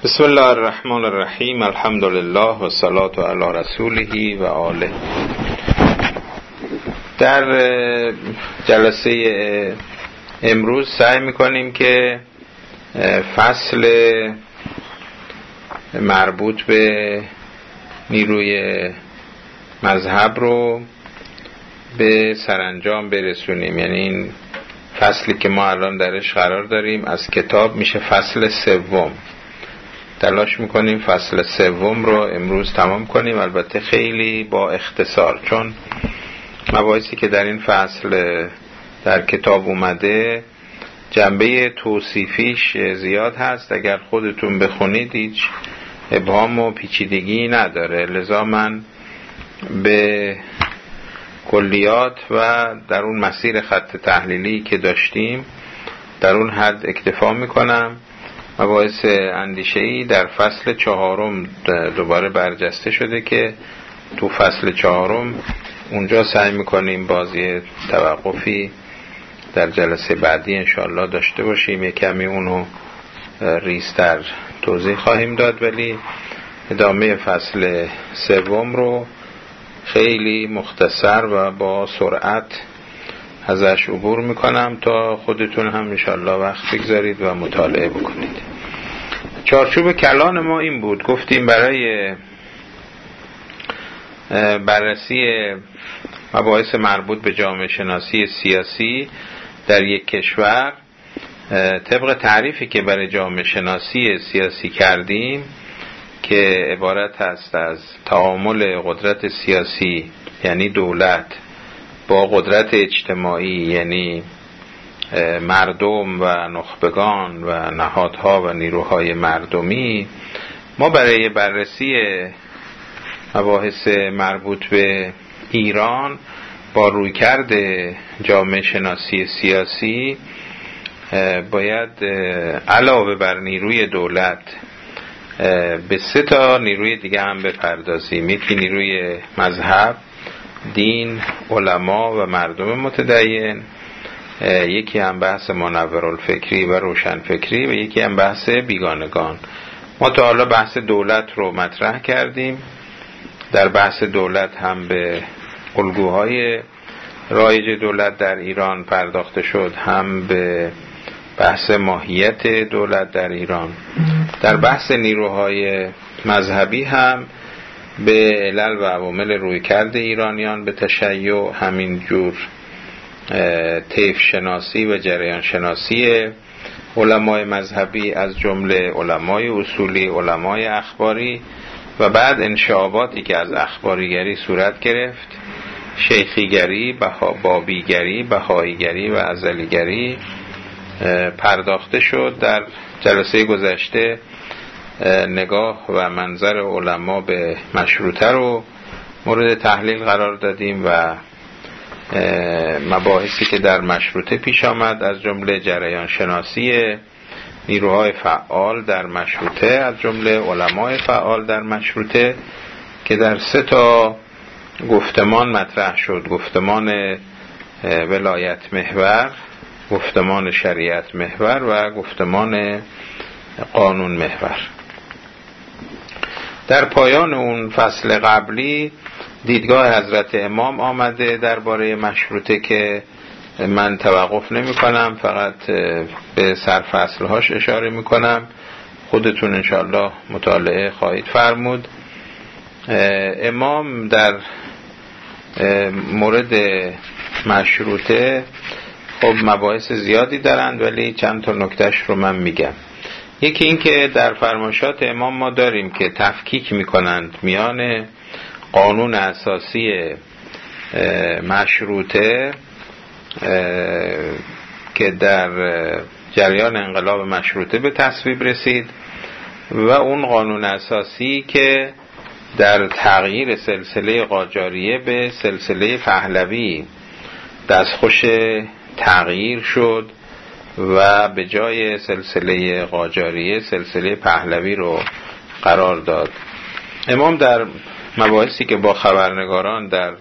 بسم الله الرحمن الرحیم. الحمد لله و صلات علی رسوله و آله. در جلسه امروز سعی میکنیم که فصل مربوط به نیروی مذهب رو به سرانجام برسونیم. یعنی این فصلی که ما الان درش قرار داریم از کتاب میشه فصل سوم. تلاش میکنیم فصل سوم رو امروز تمام کنیم، البته خیلی با اختصار، چون مباحثی که در این فصل در کتاب اومده جنبه توصیفیش زیاد هست. اگر خودتون بخونید هیچ ابهام و پیچیدگی نداره، لذا من به کلیات و در اون مسیر خط تحلیلی که داشتیم در اون حد اکتفا میکنم. مباحث اندیشه‌ای در فصل چهارم دوباره برجسته شده که تو فصل چهارم اونجا سعی میکنیم بازی توقفی در جلسه بعدی انشاءالله داشته باشیم، یک کمی اونو ریزتر توضیح خواهیم داد، ولی ادامه فصل سوم رو خیلی مختصر و با سرعت ازش عبور میکنم تا خودتون هم انشاءالله وقت بگذارید و مطالعه بکنید. چارچوب کلام ما این بود، گفتیم برای بررسی مباحث مربوط به جامعه شناسی سیاسی در یک کشور، طبق تعریفی که برای جامعه شناسی سیاسی کردیم که عبارت هست از تعامل قدرت سیاسی یعنی دولت با قدرت اجتماعی یعنی مردم و نخبگان و نهادها و نیروهای مردمی، ما برای بررسی مباحث مربوط به ایران با رویکرد جامعه شناسی سیاسی باید علاوه بر نیروی دولت به 3 تا نیروی دیگه هم بپردازیم. یکی نیروی مذهب، دین، علما و مردم متدین، یکی هم بحث منورالفکری و روشنفکری و یکی هم بحث بیگانگان. ما تا حالا بحث دولت رو مطرح کردیم. در بحث دولت هم به الگوهای رایج دولت در ایران پرداخته شد، هم به بحث ماهیت دولت در ایران. در بحث نیروهای مذهبی هم به علل و عوامل رویکرد ایرانیان به تشیع، همین جور طیف شناسی و جریان شناسی علمای مذهبی از جمله علمای اصولی، علمای اخباری و بعد انشعاباتی که از اخباریگری صورت گرفت، شیخیگری، بابیگری، بهاییگری و ازلیگری پرداخته شد. در جلسه گذشته نگاه و منظر علما به مشروطه رو مورد تحلیل قرار دادیم و مباحثی که در مشروطه پیش آمد از جمله جریان شناسی نیروهای فعال در مشروطه از جمله علمای فعال در مشروطه که در 3 تا گفتمان مطرح شد: گفتمان ولایت محور، گفتمان شریعت محور و گفتمان قانون محور. در پایان اون فصل قبلی دیدگاه حضرت امام آمده درباره مشروطه که من توقف نمی کنم، فقط به سرفصلهاش اشاره می کنم، خودتون انشاءالله مطالعه خواهید فرمود. امام در مورد مشروطه خب مباحث زیادی دارند، ولی چند تا نکتهش رو من میگم. یکی این که در فرمایشات امام ما داریم که تفکیک میکنند میان قانون اساسی مشروطه که در جریان انقلاب مشروطه به تصویب رسید و اون قانون اساسی که در تغییر سلسله قاجاریه به سلسله پهلوی دستخوش تغییر شد و به جای سلسله قاجاریه سلسله پهلوی رو قرار داد. امام در مباحثی که با خبرنگاران در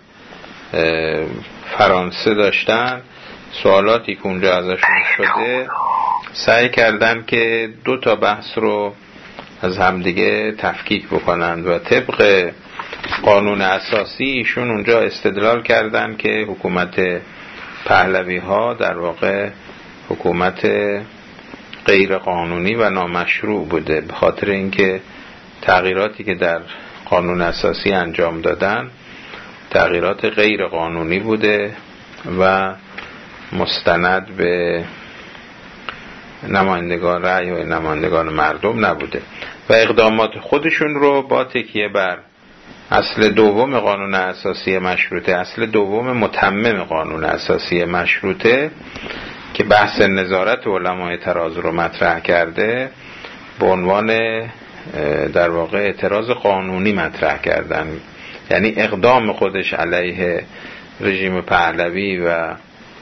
فرانسه داشتن، سوالاتی که اونجا ازشون شده، سعی کردن که 2 تا بحث رو از همدیگه تفکیک بکنند و طبق قانون اساسی ایشون اونجا استدلال کردن که حکومت پهلوی ها در واقع حکومت غیر قانونی و نامشروع بوده، به خاطر اینکه تغییراتی که در قانون اساسی انجام دادن تغییرات غیر قانونی بوده و مستند به نمایندگان رأی و نمایندگان مردم نبوده و اقدامات خودشون رو با تکیه بر اصل دوم قانون اساسی مشروطه، اصل دوم متمم قانون اساسی مشروطه که بحث نظارت علمای تراز رو مطرح کرده، به عنوان در واقع اعتراض قانونی مطرح کردن. یعنی اقدام خودش علیه رژیم پهلوی و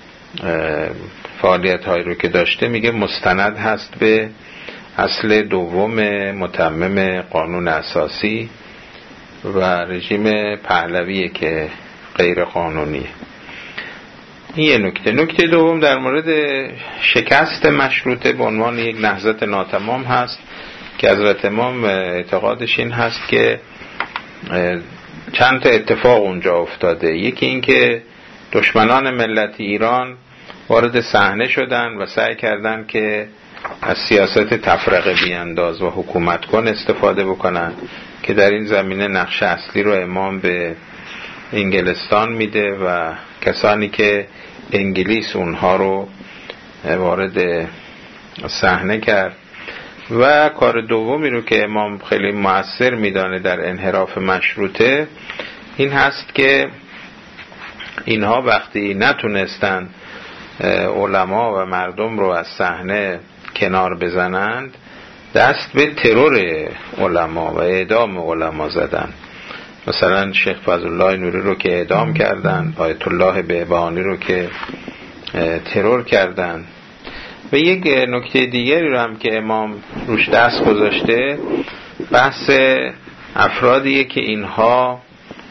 فعالیت هایی رو که داشته میگه مستند هست به اصل دوم متمم قانون اساسی و رژیم پهلویه که غیر قانونیه. این یه نکته. نکته دوم در مورد شکست مشروطه به عنوان یک نهضت ناتمام هست که حضرت امام اعتقادش این هست که چند تا اتفاق اونجا افتاده. یکی این که دشمنان ملت ایران وارد صحنه شدن و سعی کردن که از سیاست تفرقه بیانداز و حکومت کن استفاده بکنن که در این زمینه نقش اصلی رو امام به انگلستان میده و کسانی که انگلیس اونها رو وارد صحنه کرد. و کار دومی رو که امام خیلی مؤثر میدانه در انحراف مشروطه این هست که اینها وقتی نتونستن علما و مردم رو از صحنه کنار بزنند دست به ترور علما و اعدام علما زدن. مثلا شیخ فضلالله نوری رو که اعدام کردن، آیت الله بهبهانی رو که ترور کردن. و یک نکته دیگری رو هم که امام روش دست گذاشته بحث افرادیه که اینها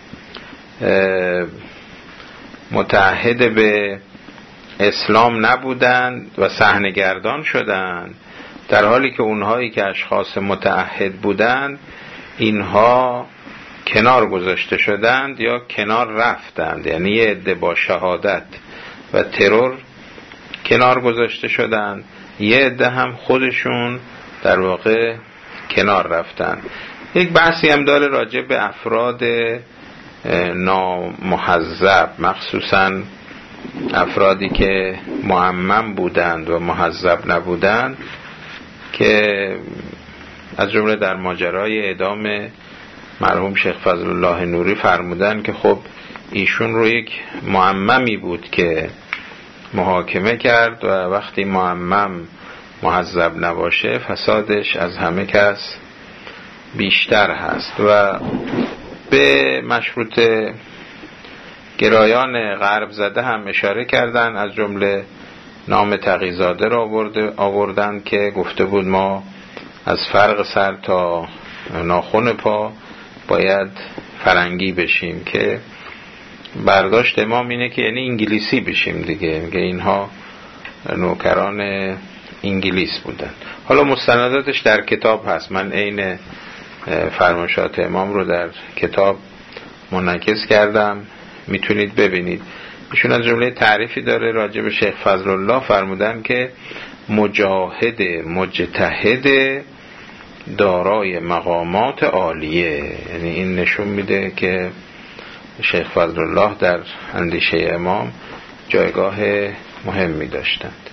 متعهد به اسلام نبودند و صحنه‌گردان شدند، در حالی که اونهایی که اشخاص متعهد بودند اینها کنار گذاشته شدند یا کنار رفتند. یعنی یه عده با شهادت و ترور کنار گذاشته شدند، یه عده هم خودشون در واقع کنار رفتند. یک بحثی هم داره راجع به افراد نامحزب، مخصوصا افرادی که معمم بودند و محزب نبودند، که از جمله در ماجرای اعدام مرحوم شیخ فضلالله نوری فرمودن که خب ایشون رو یک معممی بود که محاکمه کرد و وقتی معمم محزب نباشه فسادش از همه کس بیشتر هست. و به مشروط گرایان غرب زده هم اشاره کردن، از جمله نام تقی‌زاده را آوردن که گفته بود ما از فرق سر تا ناخن پا باید فرنگی بشیم، که برداشت امام اینه که یعنی انگلیسی بشیم دیگه، میگه اینها نوکران انگلیس بودن. حالا مستنداتش در کتاب هست، من عین فرمایشات امام رو در کتاب منعکس کردم، میتونید ببینید. ایشون از جمله تعریفی داره راجع به شیخ فضلالله، فرمودن که مجاهد مجتهد دارای مقامات عالیه. یعنی این نشون میده که شیخ فضلالله در اندیشه امام جایگاه مهمی داشتند.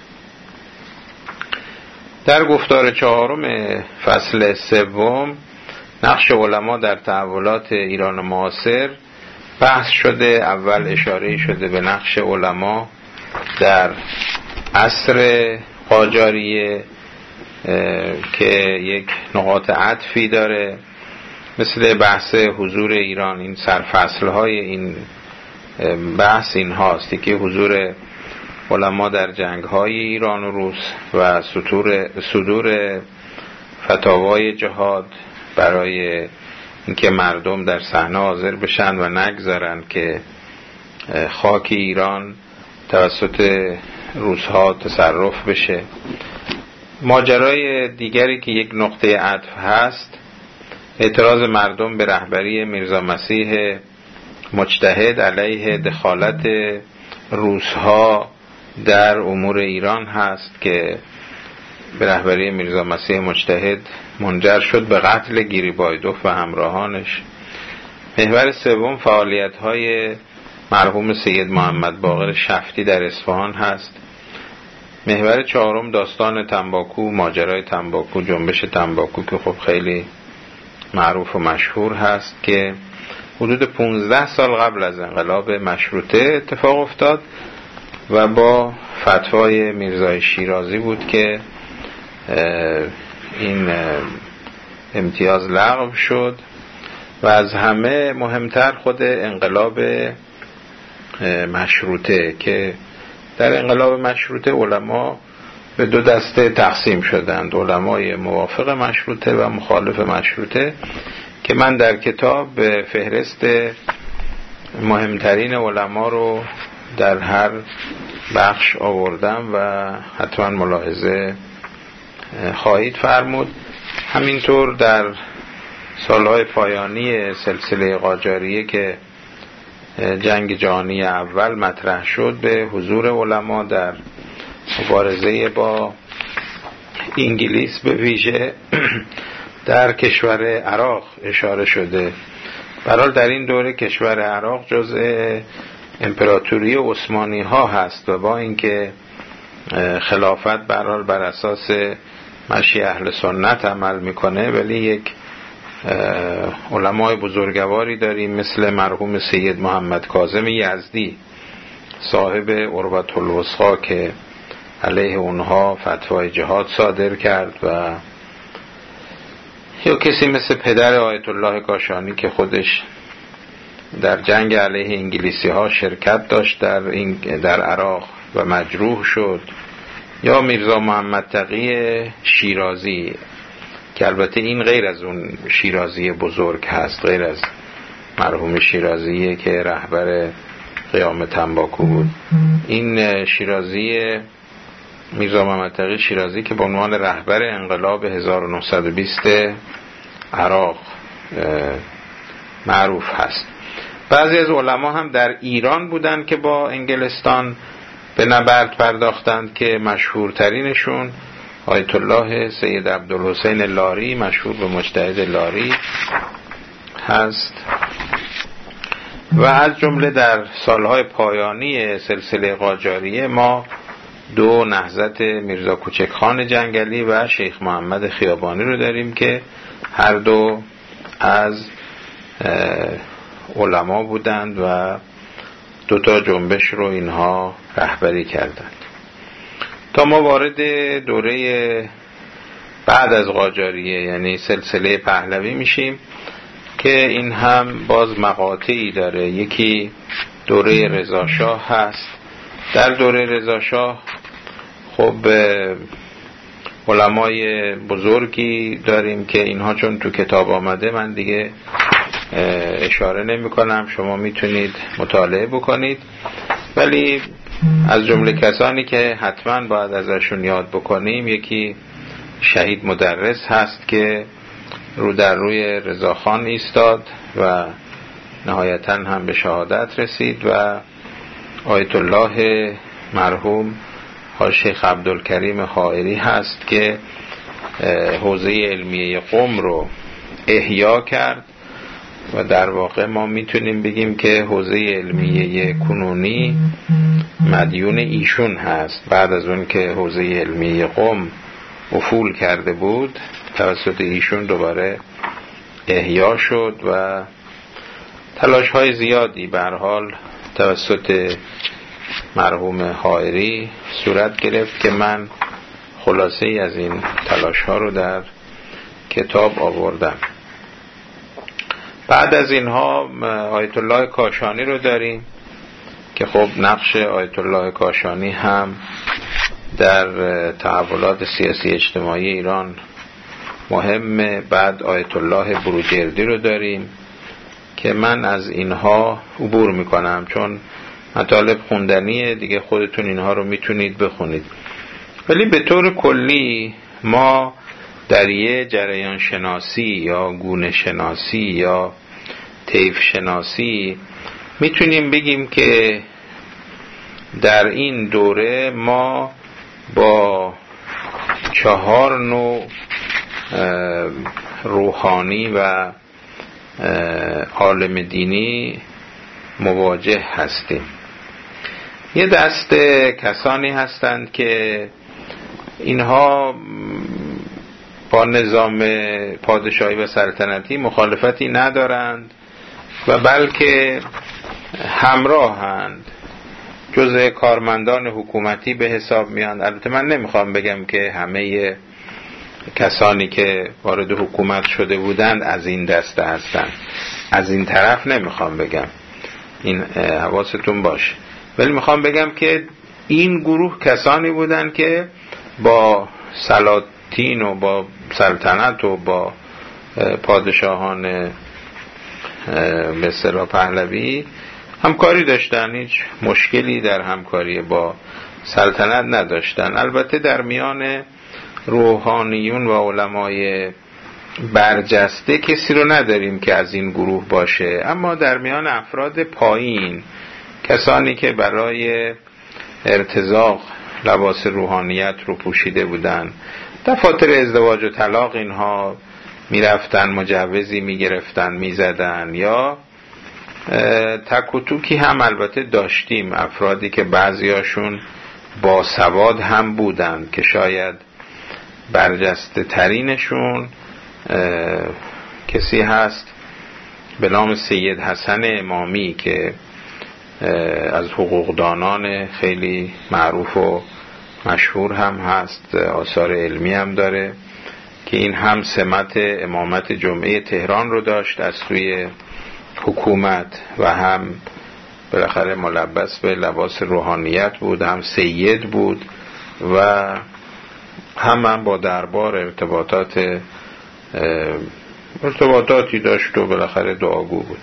در گفتار چهارم فصل سوم نقش علما در تحولات ایران معاصر بحث شده. اول اشاره شده به نقش علما در عصر قاجاریه که یک نقاط عطفی داره، مثل بحث حضور ایران. این سرفصل‌های این بحث این هاست که حضور علما در جنگ‌های ایران و روس و صدور فتاوای جهاد برای اینکه مردم در صحنه حاضر بشن و نگذارن که خاک ایران توسط روس‌ها تصرف بشه. ماجرای دیگری که یک نقطه عطف هست، اعتراض مردم به رهبری میرزا مسیح مجتهد علیه دخالت روس‌ها در امور ایران هست که به رهبری میرزا مسیح مجتهد منجر شد به قتل گیریبایدوف و همراهانش. محور سوم فعالیت‌های مرحوم سید محمد باقر شفتی در اصفهان هست. محور چهارم داستان تنباکو، ماجرای تنباکو، جنبش تنباکو که خب خیلی معروف و مشهور هست که حدود 15 سال قبل از انقلاب مشروطه اتفاق افتاد و با فتوای میرزای شیرازی بود که این امتیاز لغو شد. و از همه مهمتر خود انقلاب مشروطه که در انقلاب مشروطه علما به دو دسته تقسیم شدند، علمای موافق مشروطه و مخالف مشروطه، که من در کتاب به فهرست مهمترین علما رو در هر بخش آوردم و حتما ملاحظه خواهید فرمود. همینطور در سالهای پایانی سلسله قاجاریه که جنگ جهانی اول مطرح شد، به حضور علما در مبارزه با انگلیس به ویژه در کشور عراق اشاره شده. برحال در این دوره کشور عراق جزء امپراتوری عثمانی ها هست و با اینکه خلافت برحال بر اساس مشی اهل سنت عمل میکنه، ولی یک علمای بزرگواری داریم مثل مرحوم سید محمد کاظم یزدی صاحب عروة الوثقی که علیه اونها فتوای جهاد صادر کرد، و یا کسی مثل پدر آیت الله کاشانی که خودش در جنگ علیه انگلیسی ها شرکت داشت در عراق و مجروح شد، یا میرزا محمد تقی شیرازی که البته این غیر از اون شیرازی بزرگ هست، غیر از مرحوم شیرازی که رهبر قیام تنباکو بود. این شیرازی میرزا محمد تقی شیرازی که به عنوان رهبر انقلاب 1920 عراق معروف هست. بعضی از علما هم در ایران بودند که با انگلستان به نبرد پرداختند که مشهورترینشون آیت الله سید عبدالحسین لاری، مشهور به مجتهد لاری هست. و از جمله در سالهای پایانی سلسله قاجاریه ما دو نهضت میرزا کوچک خان جنگلی و شیخ محمد خیابانی رو داریم که هر دو از علما بودند و دوتا جنبش رو اینها رهبری کردند. تا ما وارد دوره بعد از قاجاریه یعنی سلسله پهلوی میشیم که این هم باز مقاطعی داره. یکی دوره رضاشاه هست. در دوره رضاشاه خب علمای بزرگی داریم که اینها چون تو کتاب آمده من دیگه اشاره نمی کنم، شما میتونید مطالعه بکنید، ولی از جمله کسانی که حتما باید ازشون یاد بکنیم یکی شهید مدرس هست که رو در روی رضاخان ایستاد و نهایتا هم به شهادت رسید، و آیت الله مرحوم شیخ عبدالکریم حائری هست که حوزه علمیه قم رو احیا کرد و در واقع ما میتونیم بگیم که حوزه علمیه کنونی مدیون ایشون هست. بعد از اون که حوزه علمیه قم افول کرده بود توسط ایشون دوباره احیا شد و تلاش های زیادی به هر حال توسط مرحوم حائری صورت گرفت که من خلاصه ای از این تلاش ها رو در کتاب آوردم. بعد از اینها آیت الله کاشانی رو داریم که خب نقش آیت الله کاشانی هم در تحولات سیاسی اجتماعی ایران مهمه. بعد آیت الله بروجردی رو داریم که من از اینها عبور میکنم چون مطالب خوندنیه دیگه، خودتون اینها رو میتونید بخونید. ولی به طور کلی ما در یه جریان شناسی یا گونه شناسی یا طیف شناسی میتونیم بگیم که در این دوره ما با 4 نوع روحانی و عالم دینی مواجه هستیم. یه دست کسانی هستند که اینها با نظام پادشاهی و سلطنتی مخالفتی ندارند و بلکه همراهند، جزء کارمندان حکومتی به حساب میان. البته من نمیخوام بگم که همه کسانی که وارد حکومت شده بودند از این دسته هستند، از این طرف نمیخوام بگم، این حواستون باشه، ولی میخوام بگم که این گروه کسانی بودند که با سلاطین و با سلطنت و با پادشاهان به اصطلاح پهلوی همکاری داشتن، هیچ مشکلی در همکاری با سلطنت نداشتن. البته در میان روحانیون و علمای برجسته کسی رو نداریم که از این گروه باشه، اما در میان افراد پایین، کسانی که برای ارتزاق لباس روحانیت رو پوشیده بودن، دفاتر ازدواج و طلاق اینها میرفتن، مجوزی میگرفتن، میزدن، یا تک و توکی هم البته داشتیم، افرادی که بعضیاشون با سواد هم بودن که شاید برجسته ترینشون کسی هست به نام سید حسن امامی که از حقوقدانان خیلی معروف و مشهور هم هست، آثار علمی هم داره، که این هم سمت امامت جمعه تهران رو داشت از سوی حکومت و هم بالاخره ملبس به لباس روحانیت بود، هم سید بود و هم با دربار ارتباطاتی داشت و بالاخره دعاگو بود.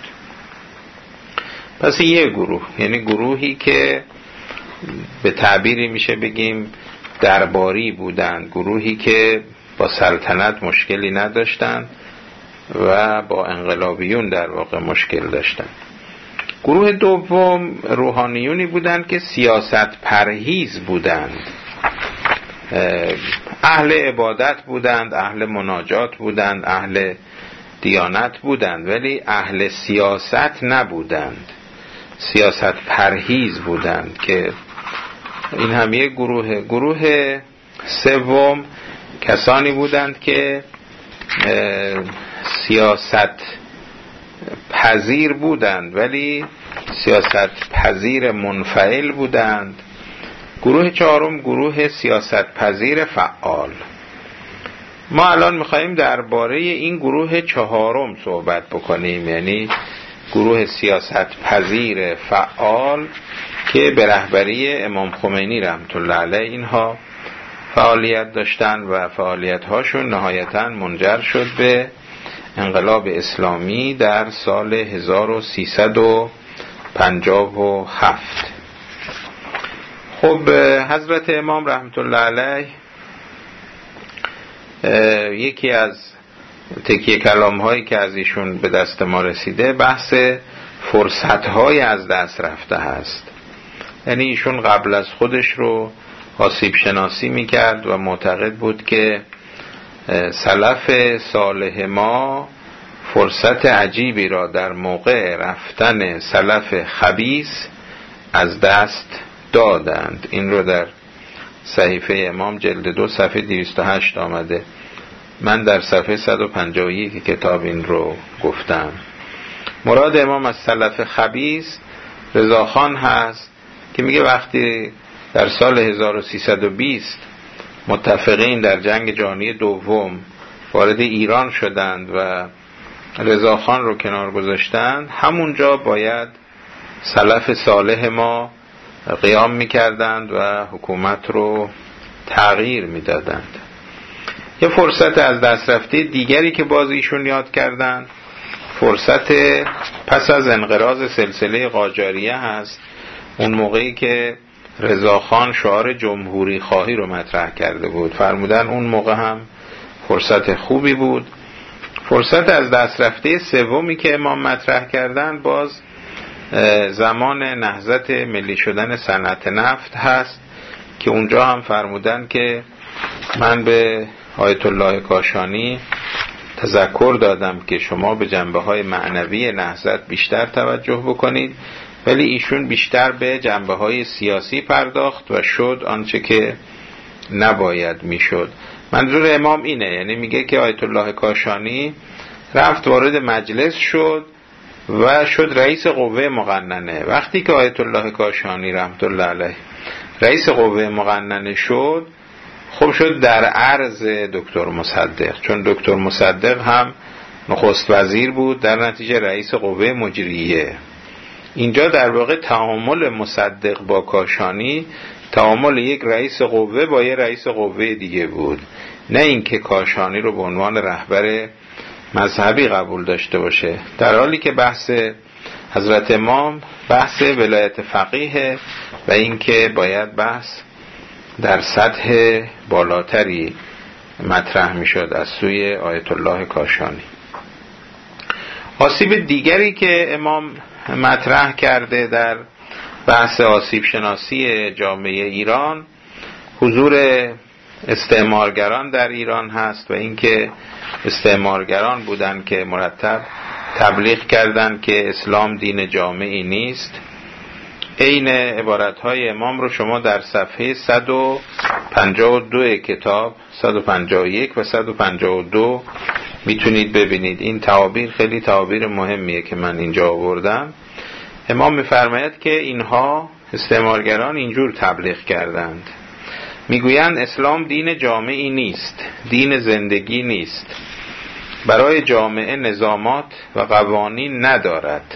پس یه گروه، یعنی گروهی که به تعبیری میشه بگیم درباری بودند، گروهی که با سلطنت مشکلی نداشتند و با انقلابیون در واقع مشکل داشتند. گروه دوم روحانیونی بودند که سیاست پرهیز بودند، اهل عبادت بودند، اهل مناجات بودند، اهل دیانت بودند، ولی اهل سیاست نبودند، سیاست پرهیز بودند، که این هم یک گروه. گروه سوم کسانی بودند که سیاست پذیر بودند ولی سیاست پذیر منفعل بودند. گروه چهارم گروه سیاست پذیر فعال. ما الان میخواییم درباره این گروه چهارم صحبت بکنیم، یعنی گروه سیاست پذیر فعال که به رهبری امام خمینی رحمت الله علیه اینها فعالیت داشتن و فعالیت هاشون نهایتاً منجر شد به انقلاب اسلامی در سال 1357. خب حضرت امام رحمت الله علیه یکی از تکیه کلام هایی که از ایشون به دست ما رسیده بحث فرصت های از دست رفته هست. یعنی ایشون قبل از خودش رو آسیب شناسی میکرد و معتقد بود که سلف صالح ما فرصت عجیبی را در موقع رفتن سلف خبیث از دست دادند. این رو در صحیفه امام جلد 2 صفحه 208 آمده. من در صفحه 151 کتاب این رو گفتم. مراد امام از سلف خبیث رضاخان هست که میگه وقتی در سال 1320 متفقین در جنگ جهانی دوم وارد ایران شدند و رضاخان رو کنار گذاشتند، همونجا باید سلف صالح ما قیام میکردند و حکومت رو تغییر میدادند. یه فرصت از دست رفته دیگری که باز ایشون یاد کردند فرصت پس از انقراض سلسله قاجاریه هست. اون موقعی که رضاخان شعار جمهوری خواهی رو مطرح کرده بود. فرمودن اون موقع هم فرصت خوبی بود. فرصت از دست رفته سومی که امام مطرح کردن باز زمان نهضت ملی شدن صنعت نفت هست که اونجا هم فرمودن که من به آیت الله کاشانی تذکر دادم که شما به جنبه‌های معنوی نهضت بیشتر توجه بکنید، ولی ایشون بیشتر به جنبه‌های سیاسی پرداخت و شد آنچه که نباید میشد. منظور امام اینه، یعنی میگه که آیت الله کاشانی رفت وارد مجلس شد و شد رئیس قوه مقننه. وقتی که آیت الله کاشانی رحمت الله علیه رئیس قوه مقننه شد، خب شد در عرض دکتر مصدق، چون دکتر مصدق هم نخست وزیر بود، در نتیجه رئیس قوه مجریه. اینجا در واقع تعامل مصدق با کاشانی تعامل یک رئیس قوه با یک رئیس قوه دیگه بود، نه اینکه کاشانی رو به عنوان رهبر مذهبی قبول داشته باشه، در حالی که بحث حضرت امام بحث ولایت فقیه و اینکه باید بحث در سطح بالاتری مطرح میشد از سوی آیت الله کاشانی. آسیب دیگری که امام مطرح کرده در بحث آسیب شناسی جامعه ایران حضور استعمارگران در ایران هست و اینکه استعمارگران بودند که مرتب تبلیغ کردند که اسلام دین جامعی نیست. این عبارتهای امام رو شما در صفحه 152 کتاب 151 و 152 میتونید ببینید. این تعابیر خیلی تعابیر مهمیه که من اینجا آوردم. امام میفرماید که اینها استعمارگران اینجور تبلیغ کردند، میگویند اسلام دین جامعی نیست، دین زندگی نیست، برای جامعه نظامات و قوانین ندارد،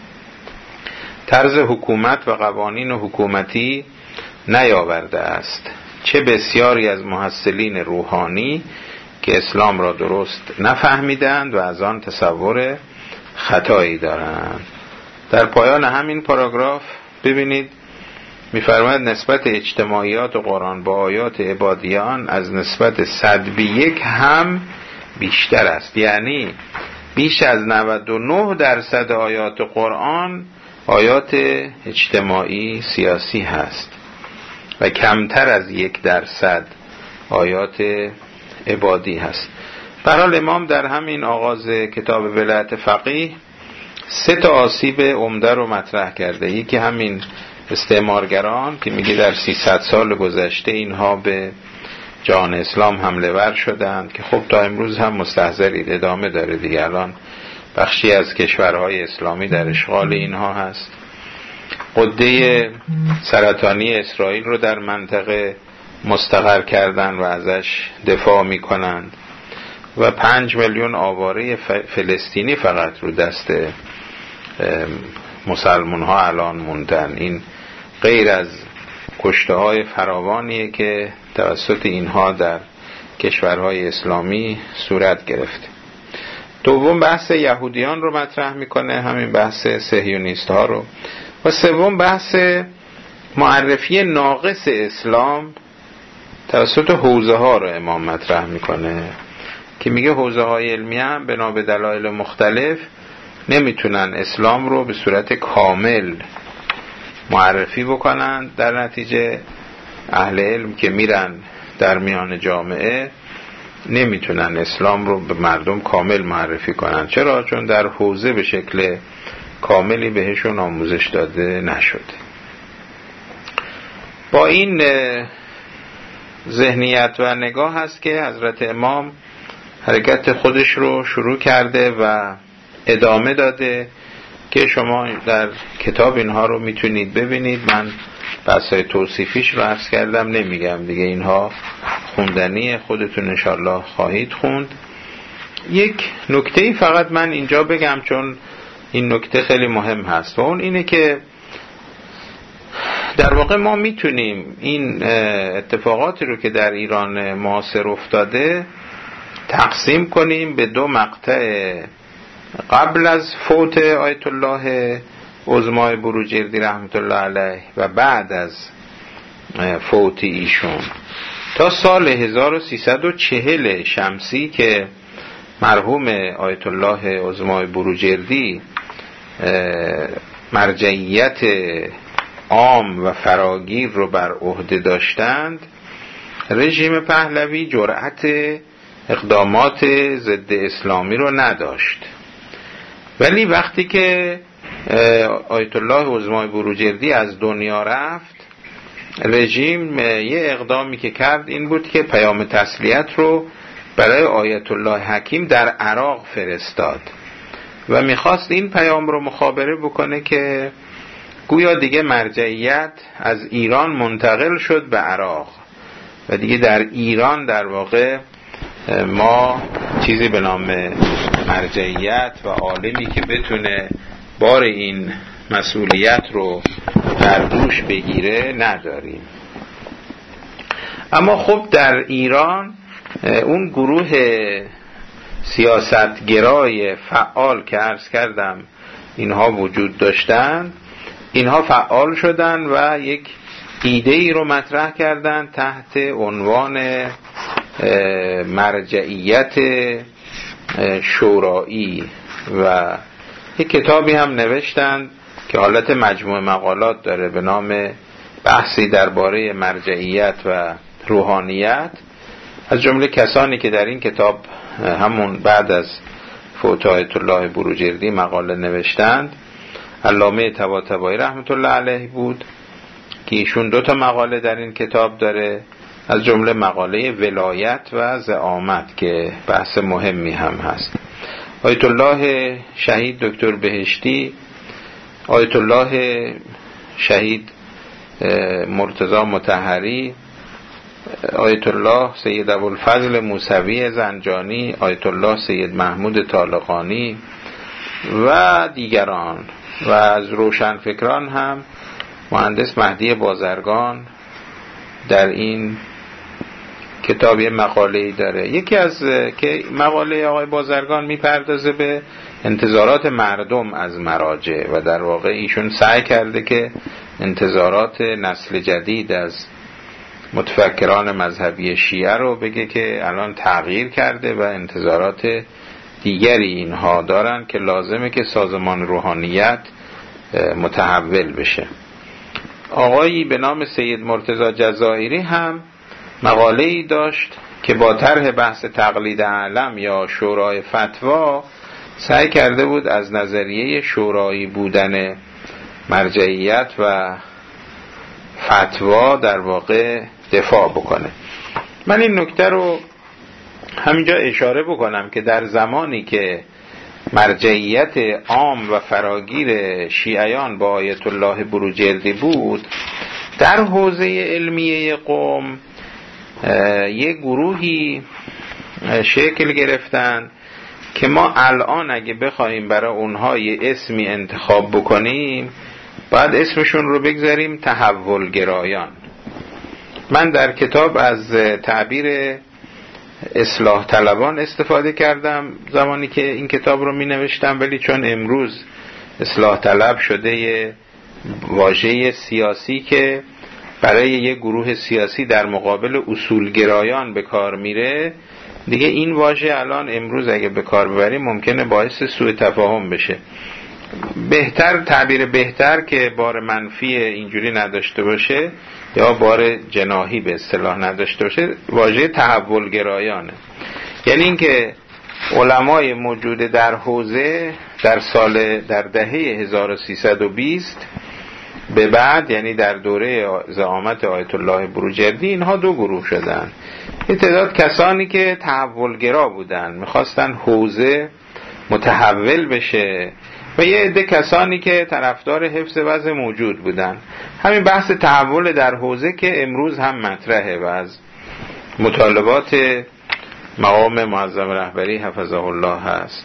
طرز حکومت و قوانین حکومتی نیاورده است. چه بسیاری از محصلین روحانی که اسلام را درست نفهمیدند و از آن تصور خطایی دارند. در پایان همین پاراگراف ببینید می‌فرماید نسبت اجتماعیات قرآن با آیات عبادیان از نسبت 100:1 هم بیشتر است، یعنی بیش از 99% آیات قرآن آیات اجتماعی سیاسی هست و کمتر از 1% آیات عبادی هست. برحال امام در همین آغاز کتاب ولایت فقیه 3 آسیب عمده رو مطرح کرده. یکی همین استعمارگران که میگه در 300 سال گذشته اینها به جان اسلام حمله ور شدند که خب تا امروز هم مستحضرید ادامه داره دیگه. الان بخشی از کشورهای اسلامی در اشغال اینها هست. قده سرطانی اسرائیل رو در منطقه مستقر کردن و ازش دفاع میکنند و 5 میلیون آواره فلسطینی فقط رو دست مسلمان ها الان موندن. این غیر از کشته های فراوانیه که توسط اینها در کشورهای اسلامی صورت گرفته. دوم بحث یهودیان رو مطرح میکنه، همین بحث صهیونیست ها رو. و سوم بحث معرفی ناقص اسلام توسط حوزه ها رو امام مطرح میکنه که میگه حوزه های علمی هم بنا به دلایل مختلف نمیتونن اسلام رو به صورت کامل معرفی بکنن. در نتیجه اهل علم که میرن در میان جامعه نمیتونن اسلام رو به مردم کامل معرفی کنن. چرا؟ چون در حوزه به شکل کاملی بهشون آموزش داده نشده. با این ذهنیت و نگاه هست که حضرت امام حرکت خودش رو شروع کرده و ادامه داده که شما در کتاب اینها رو میتونید ببینید. من بحثای توصیفیش رو عرض کردم، نمیگم دیگه، اینها خوندنی، خودتون انشالله خواهید خوند. یک نکته‌ای فقط من اینجا بگم چون این نکته خیلی مهم هست و اون اینه که در واقع ما میتونیم این اتفاقاتی رو که در ایران معاصر افتاده تقسیم کنیم به 2 مقطع: قبل از فوت آیت الله عظمای بروجردی رحمت الله علیه و بعد از فوت ایشون. تا سال 1340 شمسی که مرحوم آیت الله عظمای بروجردی مرجعیت عام و فراگیر رو بر عهده داشتند، رژیم پهلوی جرأت اقدامات ضد اسلامی رو نداشت. ولی وقتی که آیت الله عظمای بروجردی از دنیا رفت، رژیم یه اقدامی که کرد این بود که پیام تسلیت رو برای آیت الله حکیم در عراق فرستاد و میخواست این پیام رو مخابره بکنه که گویا دیگه مرجعیت از ایران منتقل شد به عراق و دیگه در ایران در واقع ما چیزی به نام مرجعیت و عالمی که بتونه بار این مسئولیت رو در دوش بگیره نداریم. اما خب در ایران اون گروه سیاستگرای فعال که عرض کردم اینها وجود داشتن، اینها فعال شدن و یک ایده ای رو مطرح کردن تحت عنوان مرجعیت شورایی و یک کتابی هم نوشتند که حالت مجموعه مقالات داره به نام بحثی درباره مرجعیت و روحانیت. از جمله کسانی که در این کتاب همون بعد از فوت آیت الله بروجردی مقاله نوشتند علامه طباطبایی رحمت الله علیه بود که ایشون 2 مقاله در این کتاب داره، از جمله مقاله ولایت و زعامت که بحث مهمی هم هست. آیت الله شهید دکتر بهشتی، آیت الله شهید مرتضی مطهری، آیت الله سید ابوالفضل موسوی زنجانی، آیت الله سید محمود طالقانی و دیگران و از روشنفکران هم مهندس مهدی بازرگان در این کتاب یه مقاله‌ای داره. یکی از که مقاله آقای بازرگان میپردازه به انتظارات مردم از مراجع و در واقع ایشون سعی کرده که انتظارات نسل جدید از متفکران مذهبی شیعه رو بگه که الان تغییر کرده و انتظارات دیگری اینها دارن که لازمه که سازمان روحانیت متحول بشه. آقایی به نام سید مرتضی جزائری هم مقاله‌ای داشت که با طرح بحث تقلید اعلم یا شورای فتوا سعی کرده بود از نظریه شورایی بودن مرجعیت و فتوا در واقع دفاع بکنه. من این نکته رو همینجا اشاره بکنم که در زمانی که مرجعیت عام و فراگیر شیعیان با آیت الله بروجردی بود، در حوزه علمیه قم یک گروهی شکل گرفتن که ما الان اگه بخوایم برای اونها یه اسمی انتخاب بکنیم باید اسمشون رو بگذاریم تحولگرایان. من در کتاب از تعبیر اصلاح طلبان استفاده کردم زمانی که این کتاب رو می نوشتم، ولی چون امروز اصلاح طلب شده یه واژه سیاسی که برای یه گروه سیاسی در مقابل اصولگرایان به کار میره، دیگه این واژه الان امروز اگه به کار ببریم ممکنه باعث سوء تفاهم بشه. بهتر تعبیر بهتر که بار منفی اینجوری نداشته باشه یا بار جناحی به اصطلاح نداشته باشه واژه تحولگرایانه. یعنی اینکه علمای موجود در حوزه در دهه 1320 به بعد، یعنی در دوره زعامت آیت الله بروجردی، اینها 2 گروه شدن. یه تعداد کسانی که تحولگرا بودن، میخواستن حوزه متحول بشه، و یه عده کسانی که طرفدار حفظ وضع موجود بودن. همین بحث تحول در حوزه که امروز هم مطرحه و از مطالبات مقام معظم رهبری حفظه الله هست.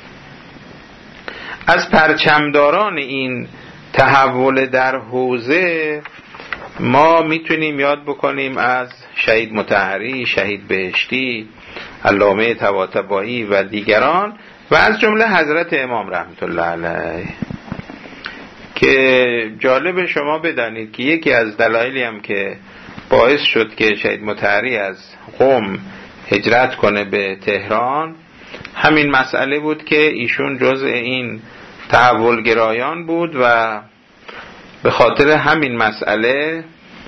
از پرچمداران این تحول در حوزه ما میتونیم یاد بکنیم از شهید مطهری، شهید بهشتی، علامه طباطبایی و دیگران و از جمله حضرت امام رحمت الله علیه، که جالب شما بدانید که یکی از دلایلی هم که باعث شد که شهید مطهری از قم هجرت کنه به تهران همین مسئله بود که ایشون جزء این تحولگرایان بود و به خاطر همین مسئله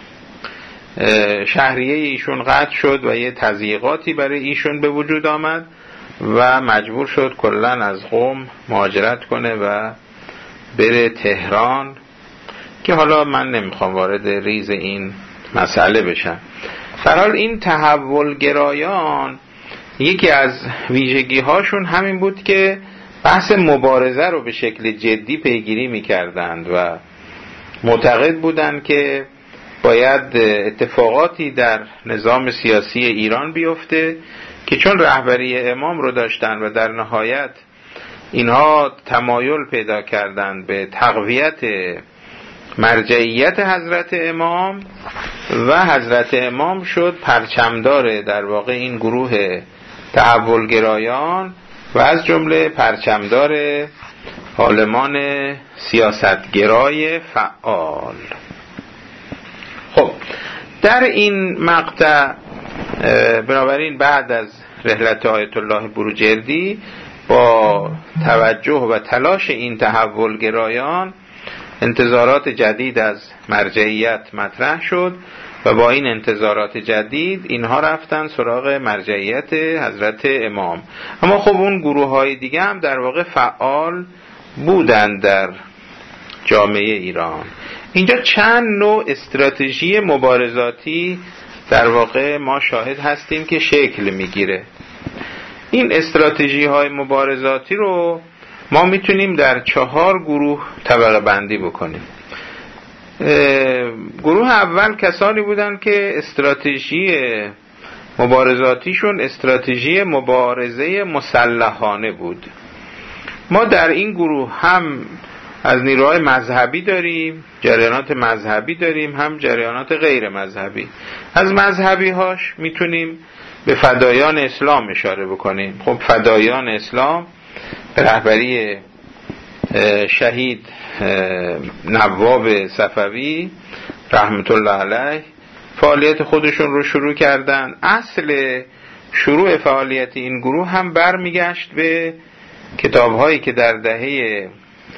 شهریه ایشون قطع شد و یه تضییقاتی برای ایشون به وجود آمد و مجبور شد کلاً از قم مهاجرت کنه و بره تهران، که حالا من نمیخوام وارد ریز این مسئله بشم. در حال این تحولگرایان یکی از ویژگی هاشون همین بود که بحث مبارزه رو به شکل جدی پیگیری میکردند و معتقد بودند که باید اتفاقاتی در نظام سیاسی ایران بیفته که چون رهبری امام رو داشتن و در نهایت اینها تمایل پیدا کردند به تقویت مرجعیت حضرت امام و حضرت امام شد پرچمدار در واقع این گروه تحولگرایان و از جمله پرچمدار عالمان سیاستگرای فعال. خب در این مقطع بنابراین بعد از رحلت آیت الله بروجردی با توجه و تلاش این تحولگرایان انتظارات جدید از مرجعیت مطرح شد و با این انتظارات جدید اینها رفتن سراغ مرجعیت حضرت امام. اما خب اون گروه های دیگه هم در واقع فعال بودند در جامعه ایران. اینجا چند نوع استراتژی مبارزاتی در واقع ما شاهد هستیم که شکل میگیره. این استراتژی های مبارزاتی رو ما میتونیم در 4 گروه طبقه بندی بکنیم. گروه اول کسانی بودن که استراتژی مبارزاتیشون استراتژی مبارزه مسلحانه بود. ما در این گروه هم از نیروهای مذهبی داریم، جریانات مذهبی داریم، هم جریانات غیر مذهبی. از مذهبی هاش میتونیم به فدایان اسلام اشاره بکنیم. خب فدایان اسلام به رهبری شهید نواب صفوی رحمت الله علیه فعالیت خودشون رو شروع کردن. اصل شروع فعالیت این گروه هم برمیگشت به کتاب‌هایی که در دهه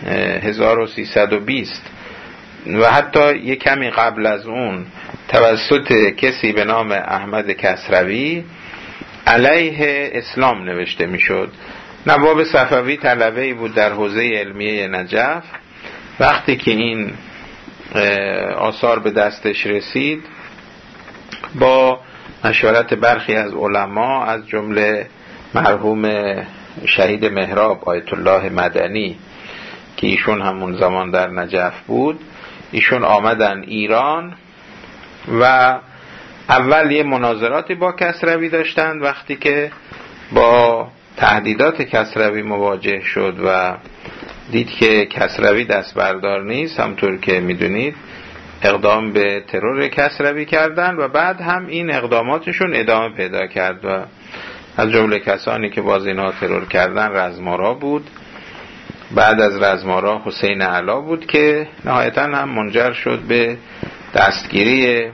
1320 و حتی یک کمی قبل از اون توسط کسی به نام احمد کسروی علیه اسلام نوشته میشد. نواب صفوی طلبه‌ای بود در حوزه علمیه نجف. وقتی که این آثار به دستش رسید با مشورت برخی از علما از جمله مرحوم شهید مهراب آیت الله مدنی که ایشون همون زمان در نجف بود، ایشون آمدن ایران و اول یه مناظراتی با کسروی داشتند. وقتی که با تهدیدات کسروی مواجه شد و دید که کسروی دست بردار نیست، همطور که میدونید اقدام به ترور کسروی کردن و بعد هم این اقداماتشون ادامه پیدا کرد و از جمله کسانی که باز اینا ترور کردن رزمارا بود. بعد از رزمارا حسین علا بود که نهایتاً هم منجر شد به دستگیری